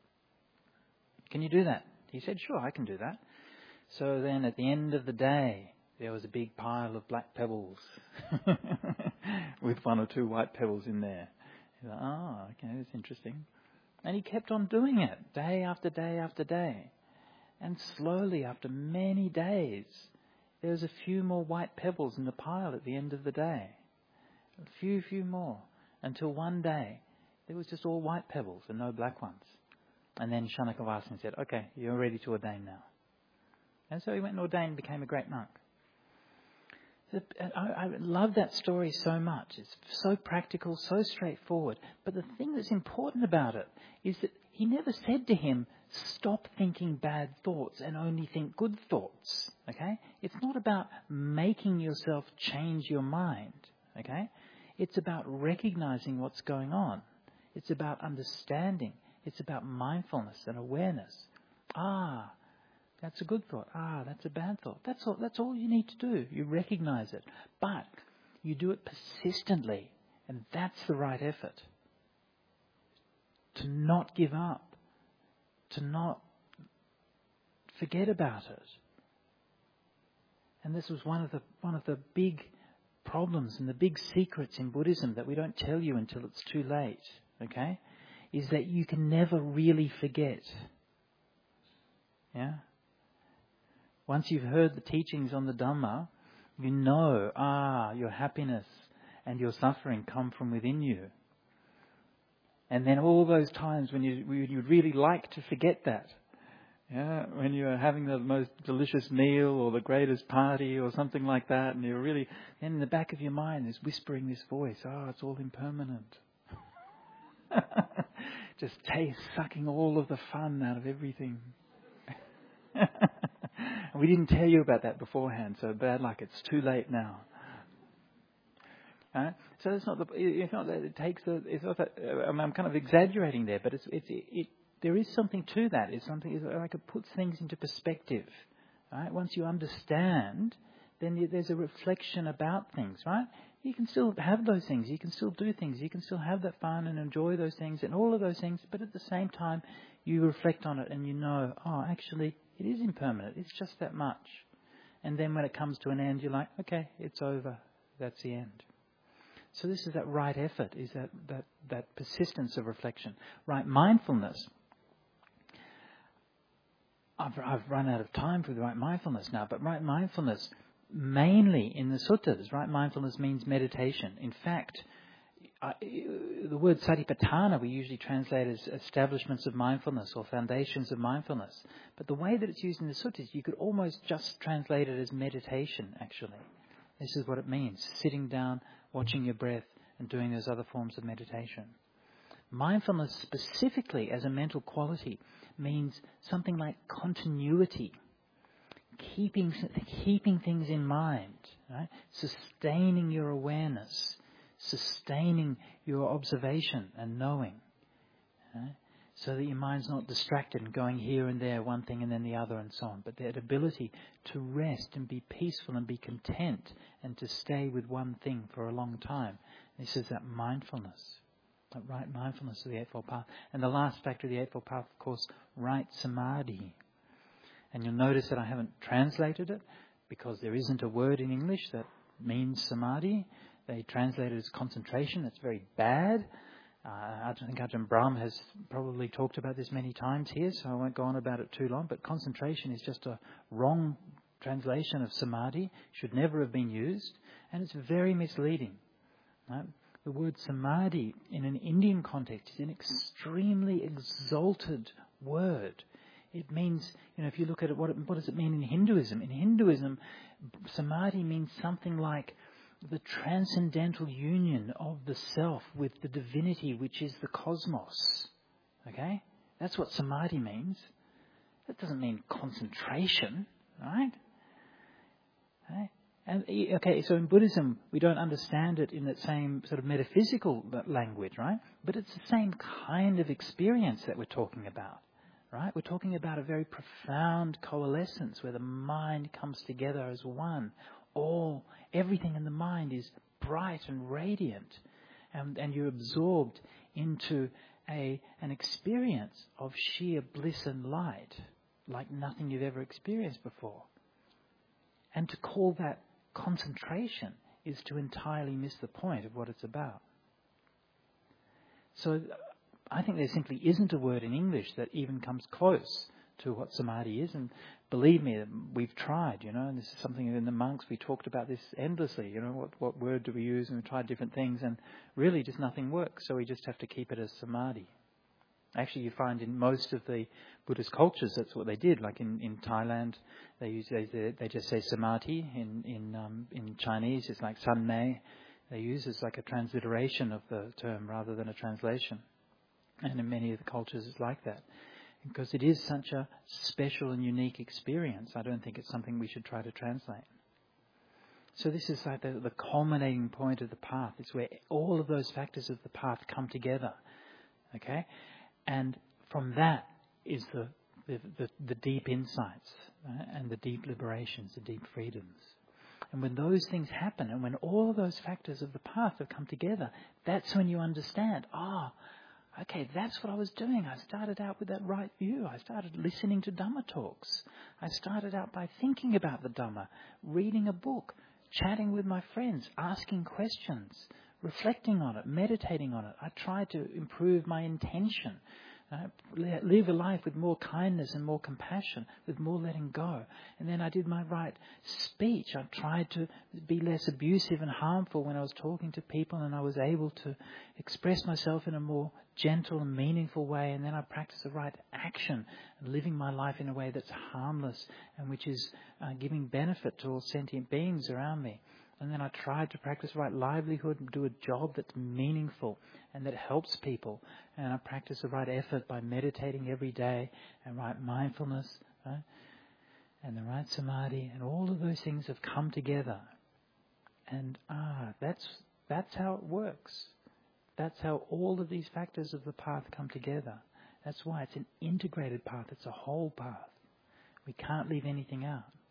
Can you do that? He said, sure, I can do that. So then at the end of the day, there was a big pile of black pebbles with one or two white pebbles in there. He's like, oh, okay, that's interesting. And he kept on doing it day after day after day. And slowly, after many days, there was a few more white pebbles in the pile at the end of the day. A few, few more. Until one day, there was just all white pebbles and no black ones. And then Shanakavasin said, okay, you're ready to ordain now. And so he went and ordained and became a great monk. I love that story so much. It's so practical, so straightforward. But the thing that's important about it is that he never said to him, stop thinking bad thoughts and only think good thoughts. Okay? It's not about making yourself change your mind. Okay? It's about recognizing what's going on. It's about understanding. It's about mindfulness and awareness. Ah, that's a good thought. Ah, that's a bad thought. That's all, that's all you need to do. You recognize it. But you do it persistently. And that's the right effort. To not give up. To not forget about it. And this was one of the one of the big problems and the big secrets in Buddhism that we don't tell you until it's too late. Okay? Is that you can never really forget. Yeah? Once you've heard the teachings on the Dhamma, you know, ah, your happiness and your suffering come from within you. And then all those times when you when you'd really like to forget that, yeah, when you're having the most delicious meal or the greatest party or something like that, and you're really, then in the back of your mind is whispering this voice, oh, it's all impermanent. Just taste, sucking all of the fun out of everything. We didn't tell you about that beforehand, so bad luck. It's too late now. Uh, so it's not the. It's not that it takes the. It's not that. Uh, I'm kind of exaggerating there, but it's it's it, it. There is something to that. It's something it's like it puts things into perspective. Right? Once you understand, then you, there's a reflection about things, right? You can still have those things. You can still do things. You can still have that fun and enjoy those things and all of those things. But at the same time, you reflect on it and you know, oh, actually, it is impermanent. It's just that much. And then when it comes to an end, you're like, okay, it's over. That's the end. So this is that right effort, is that, that, that persistence of reflection. Right mindfulness. I've, I've run out of time for the right mindfulness now, but right mindfulness, mainly in the suttas, right mindfulness means meditation. In fact, uh, the word satipatthana we usually translate as establishments of mindfulness or foundations of mindfulness. But the way that it's used in the suttas, you could almost just translate it as meditation, actually. This is what it means, sitting down, watching your breath, and doing those other forms of meditation. Mindfulness specifically as a mental quality means something like continuity, keeping keeping things in mind, right? Sustaining your awareness, sustaining your observation and knowing, right? So that your mind's not distracted and going here and there, one thing and then the other and so on. But that ability to rest and be peaceful and be content and to stay with one thing for a long time. This is that mindfulness. That right mindfulness of the Eightfold Path. And the last factor of the Eightfold Path, of course, right samadhi. And you'll notice that I haven't translated it because there isn't a word in English that means samadhi. They translate it as concentration. It's very bad. Uh, I think Ajahn Brahm has probably talked about this many times here, so I won't go on about it too long. But concentration is just a wrong translation of samadhi. Should never have been used. And it's very misleading. Right? The word samadhi in an Indian context is an extremely exalted word. It means, you know, if you look at it, what, it, what does it mean in Hinduism? In Hinduism, samadhi means something like the transcendental union of the self with the divinity, which is the cosmos. Okay? That's what samadhi means. That doesn't mean concentration, right? Okay? And, okay, so in Buddhism, we don't understand it in that same sort of metaphysical language, right? But it's the same kind of experience that we're talking about, right? We're talking about a very profound coalescence where the mind comes together as one. All, everything in the mind is bright and radiant, and, and you're absorbed into a an experience of sheer bliss and light, like nothing you've ever experienced before. And to call that concentration is to entirely miss the point of what it's about. So I think there simply isn't a word in English that even comes close to what samadhi is. And believe me, we've tried, you know, and this is something in the monks, we talked about this endlessly, you know, what, what word do we use, and we tried different things, and really just nothing works. So we just have to keep it as samadhi. Actually, you find in most of the Buddhist cultures, that's what they did. Like in, in Thailand, they use they, they just say samadhi. In in um, in Chinese, it's like sanmei. They use it as like a transliteration of the term rather than a translation. And in many of the cultures, it's like that. Because it is such a special and unique experience, I don't think it's something we should try to translate. So this is like the, the culminating point of the path. It's where all of those factors of the path come together. Okay? And from that is the the, the, the deep insights, right? And the deep liberations, the deep freedoms. And when those things happen, and when all of those factors of the path have come together, that's when you understand, ah, oh, okay, that's what I was doing. I started out with that right view. I started listening to Dhamma talks. I started out by thinking about the Dhamma, reading a book, chatting with my friends, asking questions, reflecting on it, meditating on it. I tried to improve my intention, uh, live a life with more kindness and more compassion, with more letting go. And then I did my right speech. I tried to be less abusive and harmful when I was talking to people, and I was able to express myself in a more gentle and meaningful way. And then I practiced the right action, living my life in a way that's harmless and which is uh, giving benefit to all sentient beings around me. And then I tried to practice right livelihood and do a job that's meaningful and that helps people. And I practice the right effort by meditating every day and right mindfulness, right? And the right samadhi, and all of those things have come together. And ah, that's that's how it works. That's how all of these factors of the path come together. That's why it's an integrated path. It's a whole path. We can't leave anything out.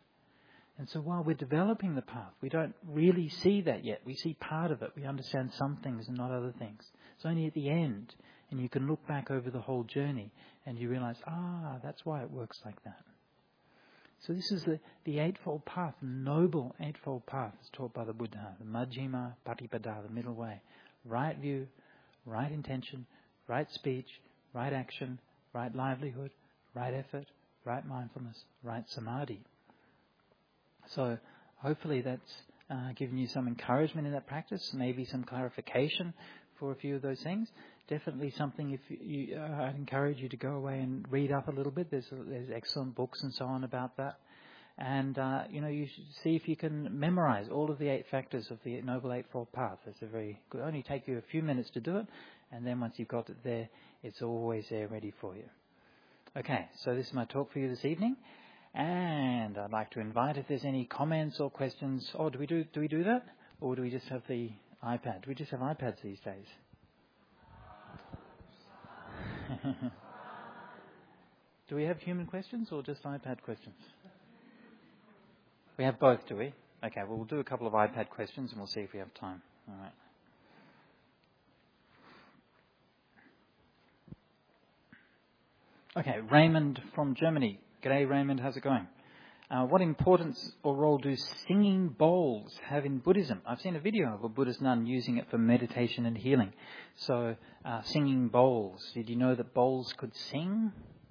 And so while we're developing the path, we don't really see that yet. We see part of it. We understand some things and not other things. It's only at the end, and you can look back over the whole journey and you realize, ah, that's why it works like that. So this is the, the Eightfold Path, the noble Eightfold Path as taught by the Buddha, the Majjhima Patipada, the middle way. Right view, right intention, right speech, right action, right livelihood, right effort, right mindfulness, right samadhi. So hopefully that's uh, given you some encouragement in that practice, maybe some clarification for a few of those things. Definitely something if you, uh, I'd encourage you to go away and read up a little bit. There's there's excellent books and so on about that. And, uh, you know, you should see if you can memorize all of the eight factors of the Noble Eightfold Path. It's a very good, only take you a few minutes to do it. And then once you've got it there, it's always there ready for you. Okay, so this is my talk for you this evening. And I'd like to invite if there's any comments or questions. Oh, do we do do we do that? Or do we just have the iPad? Do we just have iPads these days? Do we have human questions or just iPad questions? We have both, do we? Okay, well, we'll do a couple of iPad questions and we'll see if we have time. All right. Okay, Raymond from Germany. G'day, Raymond. How's it going? Uh, what importance or role do singing bowls have in Buddhism? I've seen a video of a Buddhist nun using it for meditation and healing. So, uh, singing bowls. Did you know that bowls could sing?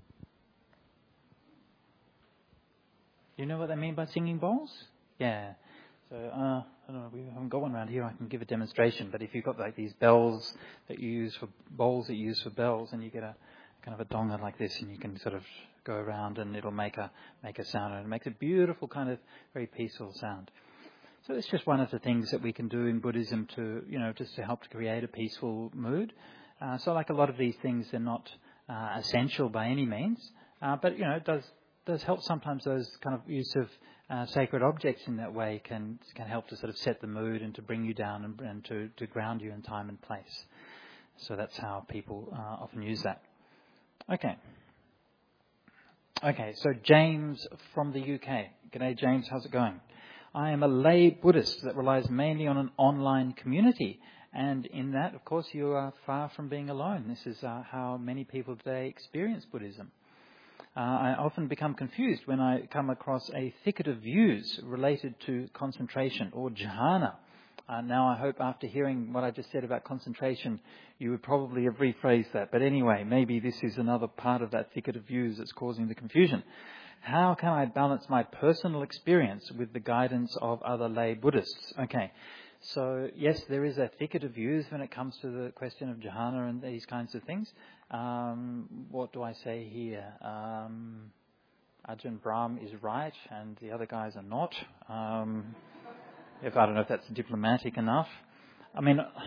Do you know what they mean by singing bowls? Yeah. So, uh, I don't know, we haven't got one around here. I can give a demonstration. But if you've got like these bells that you use for bowls that you use for bells, and you get a kind of a donga like this, and you can sort of go around and it'll make a make a sound, and it makes a beautiful kind of very peaceful sound. So it's just one of the things that we can do in Buddhism to, you know, just to help to create a peaceful mood. Uh, so like a lot of these things, they're not uh, essential by any means, uh, but, you know, it does does help sometimes. Those kind of use of uh, sacred objects in that way can can help to sort of set the mood and to bring you down and, and to, to ground you in time and place. So that's how people uh, often use that. Okay. Okay, so James from the U K. G'day, James. How's it going? I am a lay Buddhist that relies mainly on an online community. And in that, of course, you are far from being alone. This is uh, how many people today experience Buddhism. Uh, I often become confused when I come across a thicket of views related to concentration or jhana. Uh, now, I hope after hearing what I just said about concentration, you would probably have rephrased that. But anyway, maybe this is another part of that thicket of views that's causing the confusion. How can I balance my personal experience with the guidance of other lay Buddhists? Okay, so yes, there is a thicket of views when it comes to the question of jhana and these kinds of things. Um, what do I say here? Um, Ajahn Brahm is right and the other guys are not. Um, If I don't know if that's diplomatic enough. I mean, uh,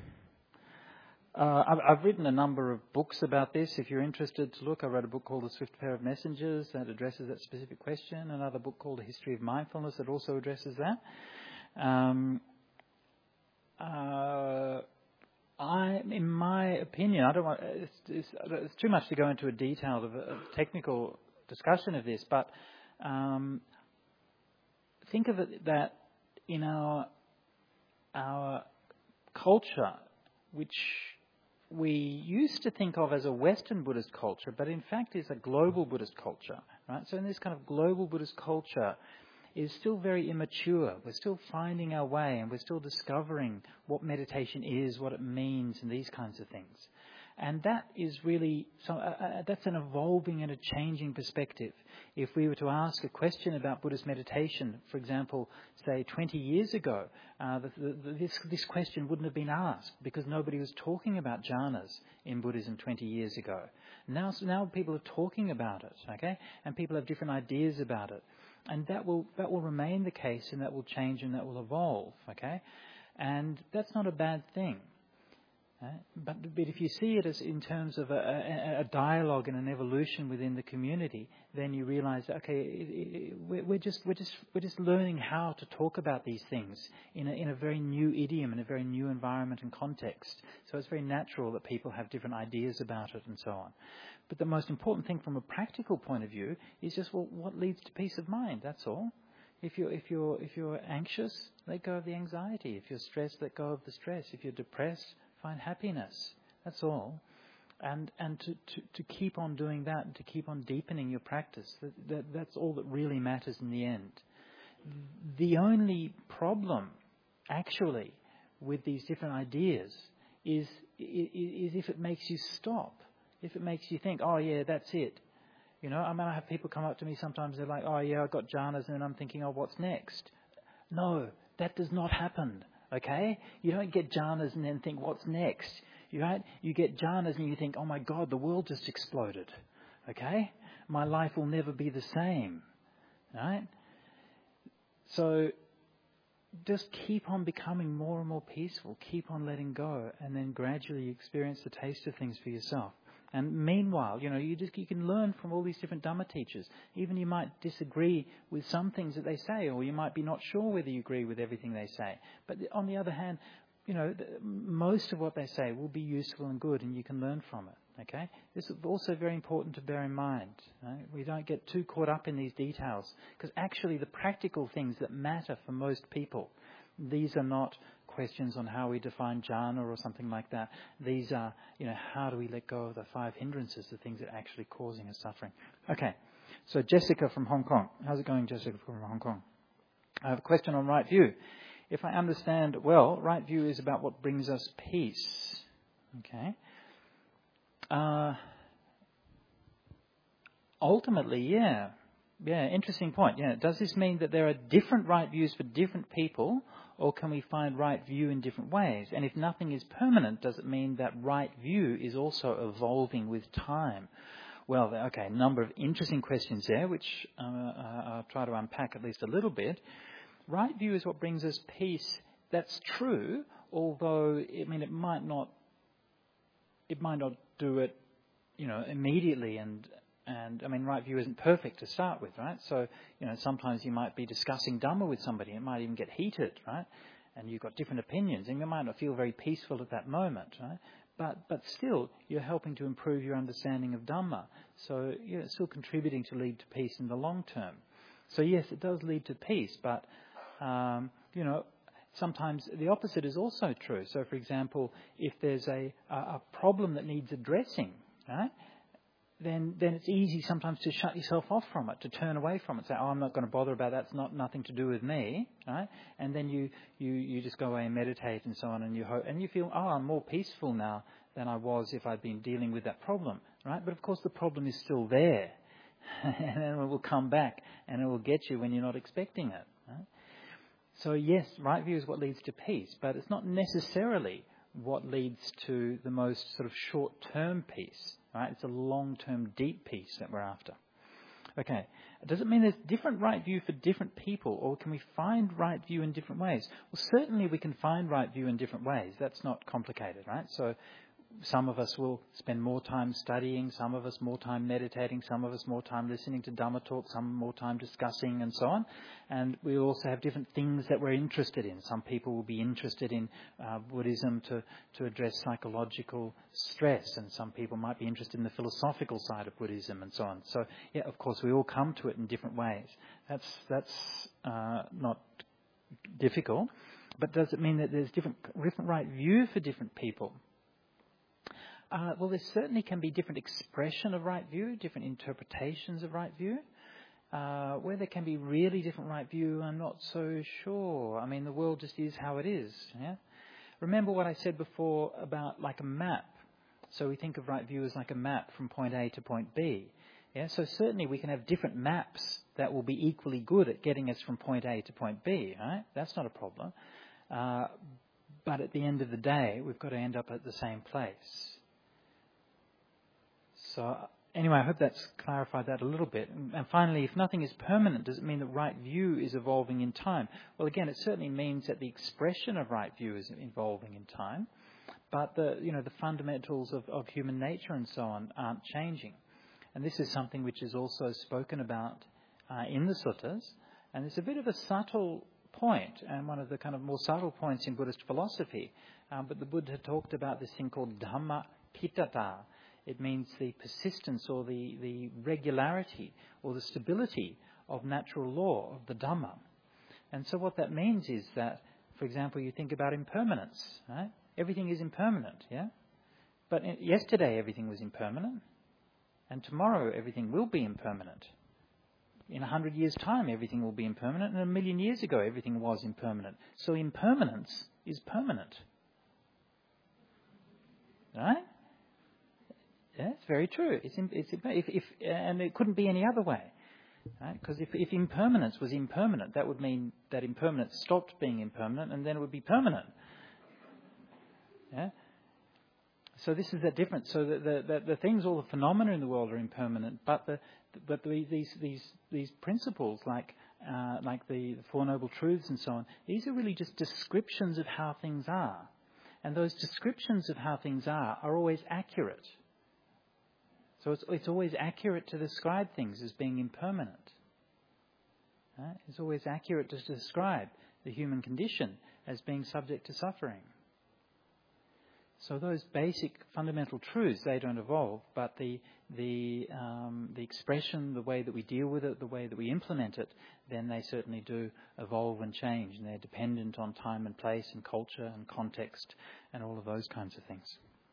I've, I've written a number of books about this. If you're interested to look, I wrote a book called The Swift Pair of Messengers that addresses that specific question. Another book called The History of Mindfulness that also addresses that. Um, uh, I, in my opinion, I don't want. It's, it's, it's too much to go into a detailed of a, a technical discussion of this, but um, think of it that. In our our culture, which we used to think of as a Western Buddhist culture, but in fact is a global Buddhist culture, right? So in this kind of global Buddhist culture is still very immature. We're still finding our way and we're still discovering what meditation is, what it means, and these kinds of things. And that is really, so, uh, uh, that's an evolving and a changing perspective. If we were to ask a question about Buddhist meditation, for example, say twenty years ago, uh, the, the, this, this question wouldn't have been asked because nobody was talking about jhanas in Buddhism twenty years ago. Now, so now people are talking about it, okay? And people have different ideas about it. And that will, that will remain the case and that will change and that will evolve, okay? And that's not a bad thing. Uh, but, but if you see it as in terms of a, a, a dialogue and an evolution within the community, then you realise, okay, it, it, we're, we're just we're just we're just learning how to talk about these things in a, in a very new idiom, in a very new environment and context. So it's very natural that people have different ideas about it and so on. But the most important thing from a practical point of view is just, well, what leads to peace of mind? That's all. If you're, if you're, if you're anxious, let go of the anxiety. If you're stressed, let go of the stress. If you're depressed, find happiness. That's all. And and to, to, to keep on doing that and to keep on deepening your practice. That, that, that's all that really matters in the end. The only problem, actually, with these different ideas is, is, is if it makes you stop. If it makes you think, oh yeah, that's it. You know, I mean, I have people come up to me sometimes, they're like, oh yeah, I got jhanas, and I'm thinking, oh, what's next? No, that does not happen, okay? You don't get jhanas and then think, what's next? You, right? You get jhanas and you think, oh my God, the world just exploded, okay? My life will never be the same, right? So just keep on becoming more and more peaceful, keep on letting go, and then gradually experience the taste of things for yourself. And meanwhile, you know, you just you can learn from all these different Dhamma teachers. Even you might disagree with some things that they say, or you might be not sure whether you agree with everything they say. But on the other hand, you know, the, most of what they say will be useful and good, and you can learn from it. Okay, this is also very important to bear in mind. Right? We don't get too caught up in these details, because actually the practical things that matter for most people, these are not questions on how we define jhana or something like that. These are, you know, how do we let go of the five hindrances, the things that are actually causing us suffering. Okay, so Jessica from Hong Kong. How's it going, Jessica from Hong Kong? I have a question on right view. If I understand well, right view is about what brings us peace. Okay. Uh, ultimately, yeah. Yeah, interesting point. Yeah, does this mean that there are different right views for different people, or can we find right view in different ways? And if nothing is permanent, does it mean that right view is also evolving with time? Well, okay, a number of interesting questions there, which uh, I'll try to unpack at least a little bit. Right view is what brings us peace. That's true, although I mean it might not. It might not do it, you know, immediately. And and I mean, right view isn't perfect to start with, right? So you know, sometimes you might be discussing Dhamma with somebody, it might even get heated, right? And you've got different opinions, and you might not feel very peaceful at that moment, right? But but still, you're helping to improve your understanding of Dhamma. So you're still contributing to lead to peace in the long term. So yes, it does lead to peace, but Um, you know, sometimes the opposite is also true. So, for example, if there's a, a problem that needs addressing, right, then then it's easy sometimes to shut yourself off from it, to turn away from it, say, oh, I'm not going to bother about that, it's not nothing to do with me, right? And then you, you, you just go away and meditate and so on, and you hope, and you feel, oh, I'm more peaceful now than I was if I'd been dealing with that problem, right? But of course the problem is still there, and then it will come back, and it will get you when you're not expecting it, right? So yes, right view is what leads to peace, but it's not necessarily what leads to the most sort of short-term peace, right? It's a long-term deep peace that we're after. Okay, does it mean there's different right view for different people, or can we find right view in different ways? Well, certainly we can find right view in different ways. That's not complicated, right? So some of us will spend more time studying, some of us more time meditating, some of us more time listening to Dhamma talk, some more time discussing and so on. And we also have different things that we're interested in. Some people will be interested in uh, Buddhism to, to address psychological stress, and some people might be interested in the philosophical side of Buddhism and so on. So, yeah, of course, we all come to it in different ways. That's, that's uh, not difficult. But does it mean that there's different, different right view for different people? Uh, well, there certainly can be different expression of right view, different interpretations of right view. Uh, where there can be really different right view, I'm not so sure. I mean, the world just is how it is. Yeah. Remember what I said before about like a map. So we think of right view as like a map from point A to point B. Yeah. So certainly we can have different maps that will be equally good at getting us from point A to point B. Right. That's not a problem. Uh, but at the end of the day, we've got to end up at the same place. So anyway, I hope that's clarified that a little bit. And finally, if nothing is permanent, does it mean that right view is evolving in time? Well, again, it certainly means that the expression of right view is evolving in time, but the you know the fundamentals of, of human nature and so on aren't changing. And this is something which is also spoken about uh, in the suttas, and it's a bit of a subtle point, and one of the kind of more subtle points in Buddhist philosophy. Um, but the Buddha talked about this thing called Dhamma Pitata. It means the persistence or the, the regularity or the stability of natural law, of the Dhamma. And so what that means is that, for example, you think about impermanence, right? Everything is impermanent, yeah? But yesterday everything was impermanent, and tomorrow everything will be impermanent. In a hundred years' time everything will be impermanent, and a million years ago everything was impermanent. So impermanence is permanent. Right? Yeah, it's very true. It's, it's if, if and it couldn't be any other way. Right? Because if, if impermanence was impermanent, that would mean that impermanence stopped being impermanent, and then it would be permanent. Yeah. So this is that difference. So the the, the, the things, all the phenomena in the world are impermanent, but the but the, these these these principles, like uh, like the, the Four Noble Truths and so on, these are really just descriptions of how things are, and those descriptions of how things are are always accurate. So it's it's always accurate to describe things as being impermanent. Right? It's always accurate to describe the human condition as being subject to suffering. So those basic fundamental truths, they don't evolve, but the the um, the expression, the way that we deal with it, the way that we implement it, then they certainly do evolve and change, and they're dependent on time and place and culture and context and all of those kinds of things.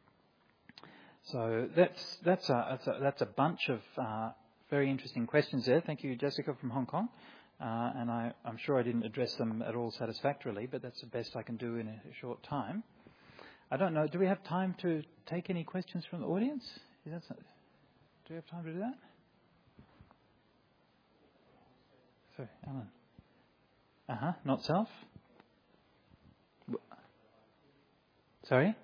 So that's that's a that's a, that's a bunch of uh, very interesting questions there. Thank you, Jessica from Hong Kong, uh, and I, I'm sure I didn't address them at all satisfactorily, but that's the best I can do in a short time. I don't know. Do we have time to take any questions from the audience? Is that something? Do we have time to do that? Sorry, Alan. Uh huh. Not self. Sorry.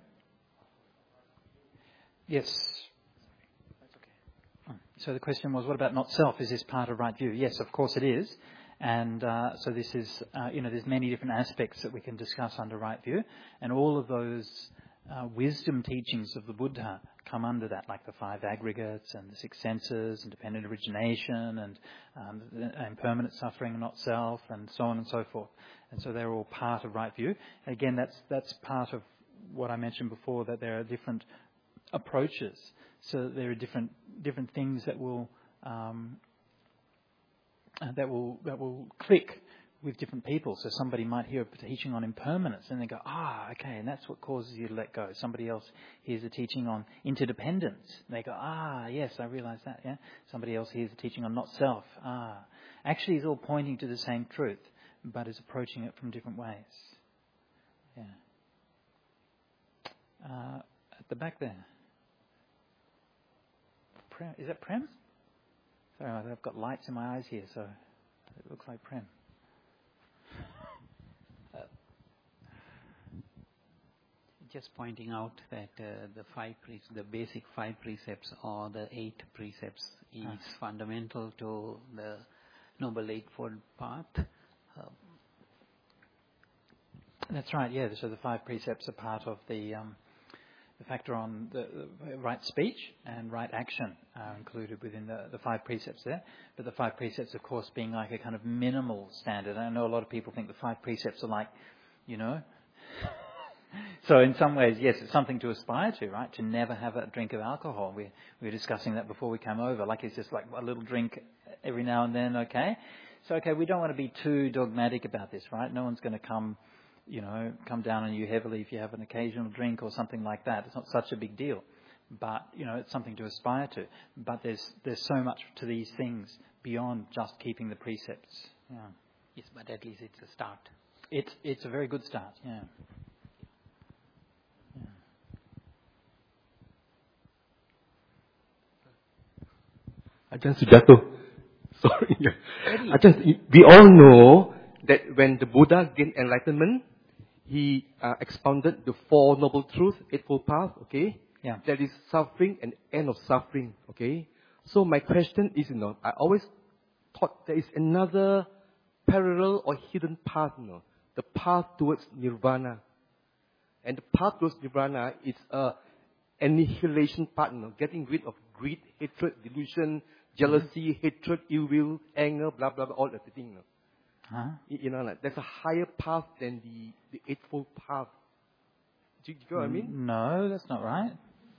Yes. That's okay. So the question was, what about not self? Is this part of right view? Yes, of course it is. And uh, so this is, uh, you know, there's many different aspects that we can discuss under right view, and all of those uh, wisdom teachings of the Buddha come under that, like the five aggregates and the six senses and dependent origination and um, impermanent suffering and not self and so on and so forth. And so they're all part of right view. Again, that's that's part of what I mentioned before, that there are different approaches. So there are different different things that will um, uh, that will that will click with different people. So somebody might hear a teaching on impermanence and they go, ah, okay, and that's what causes you to let go. Somebody else hears a teaching on interdependence. And they go, ah, yes, I realise that. Yeah. Somebody else hears a teaching on not self. Ah, actually, it's all pointing to the same truth, but is approaching it from different ways. Yeah. Uh, at the back there. Prem, is that Prem? Sorry, I've got lights in my eyes here, so it looks like Prem. Uh, just pointing out that uh, the five pre- the basic five precepts or the eight precepts is ah. fundamental to the Noble Eightfold Path. Uh, That's right. Yeah. So the five precepts are part of the. Um, The factor on the, the right speech and right action are included within the, the five precepts there. But the five precepts, of course, being like a kind of minimal standard. I know a lot of people think the five precepts are like, you know. So in some ways, yes, it's something to aspire to, right? To never have a drink of alcohol. We, we were discussing that before we came over. Like it's just like a little drink every now and then, okay? So, okay, we don't want to be too dogmatic about this, right? No one's going to come... you know, come down on you heavily if you have an occasional drink or something like that. It's not such a big deal. But, you know, it's something to aspire to. But there's there's so much to these things beyond just keeping the precepts. Yeah. Yes, but at least it's a start. It's, it's a very good start, yeah. yeah. Ajahn Sujato. Sorry. Ajahn, we all know that when the Buddha gained enlightenment, he uh, expounded the Four Noble Truths, Eightfold Path, okay? Yeah. That is suffering and end of suffering, okay? So my question is, you know, I always thought there is another parallel or hidden path, you know, the path towards Nirvana. And the path towards Nirvana is a annihilation path, you know, getting rid of greed, hatred, delusion, jealousy, mm-hmm. hatred, ill will, anger, blah, blah, blah, all that thing, you know. Huh? You know, like, there's a higher path than the, the Eightfold Path. Do you, do you know what I mean? No, that's not right.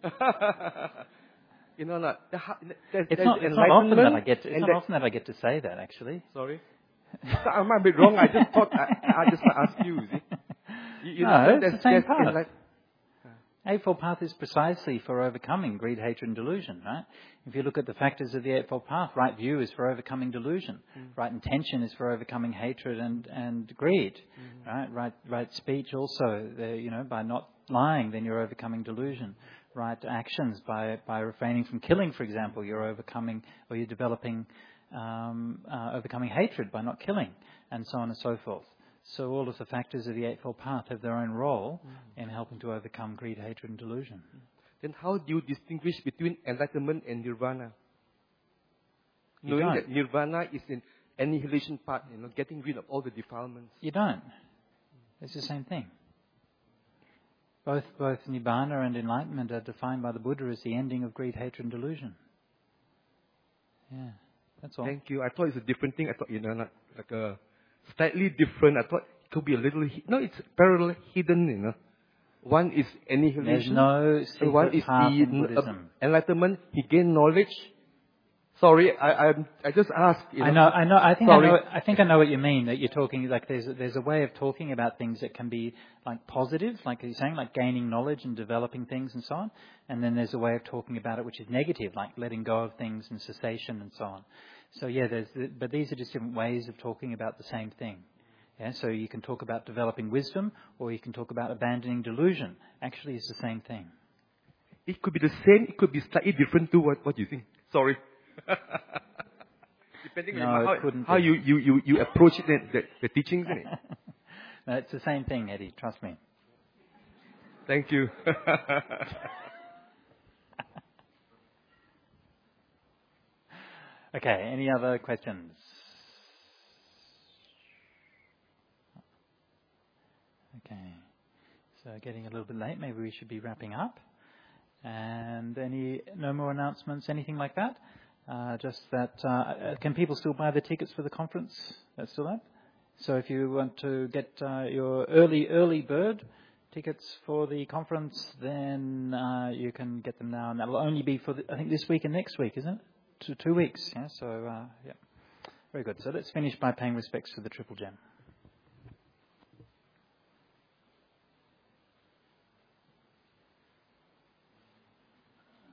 you know, like, the, there's, it's there's not, it's not often that I get. To, it's not often that I get to say that, actually. Sorry. So I might be wrong. I just thought I, I just ask you. See? You, you No, understand? it's That's- the same that's path. enlight- Eightfold Path is precisely for overcoming greed, hatred and delusion, right? If you look at the factors of the Eightfold Path, right view is for overcoming delusion. Mm. Right intention is for overcoming hatred and, and greed, Mm. right? Right right speech also, the, you know, by not lying, then you're overcoming delusion. Right actions, by, by refraining from killing, for example, you're overcoming, or you're developing, um, uh, overcoming hatred by not killing, and so on and so forth. So all of the factors of the Eightfold Path have their own role Mm. in helping to overcome greed, hatred and delusion. Then how do you distinguish between enlightenment and nirvana? You Knowing don't. that nirvana is an annihilation part, you know, getting rid of all the defilements. You don't. It's the same thing. Both both Nibbana and enlightenment are defined by the Buddha as the ending of greed, hatred and delusion. Yeah, that's all. Thank you. I thought it's a different thing. I thought, you know, not like a slightly different. I thought it could be a little, hi- no, it's parallel, hidden, you know. One is There's annihilation. no and one secret is path the in n- Buddhism. uh, enlightenment. He gained knowledge. Sorry, I, I, I just asked, you know. I know, I know. I think Sorry. I know. I think I know what you mean. That you're talking like there's a, there's a way of talking about things that can be like positive, like you're saying, like gaining knowledge and developing things and so on. And then there's a way of talking about it which is negative, like letting go of things and cessation and so on. So yeah, there's. But these are just different ways of talking about the same thing. Yeah. So you can talk about developing wisdom, or you can talk about abandoning delusion. Actually, it's the same thing. It could be the same, it could be slightly different too. What, what do you think? Sorry. Depending No, on it how, couldn't how be. you, you, you, you approach it, the, the teachings, isn't it? No, it's the same thing, Eddie. Trust me. Thank you. Okay. Any other questions? Okay. So getting a little bit late. Maybe we should be wrapping up. And any no more announcements, anything like that? Uh, just that, uh, can people still buy the tickets for the conference? That's still up? So if you want to get uh, your early, early bird tickets for the conference, then uh, you can get them now. And that'll only be for, the, I think, this week and next week, isn't it? Two, two weeks, yeah? So, uh, yeah. Very good. So let's finish by paying respects to the Triple Gem.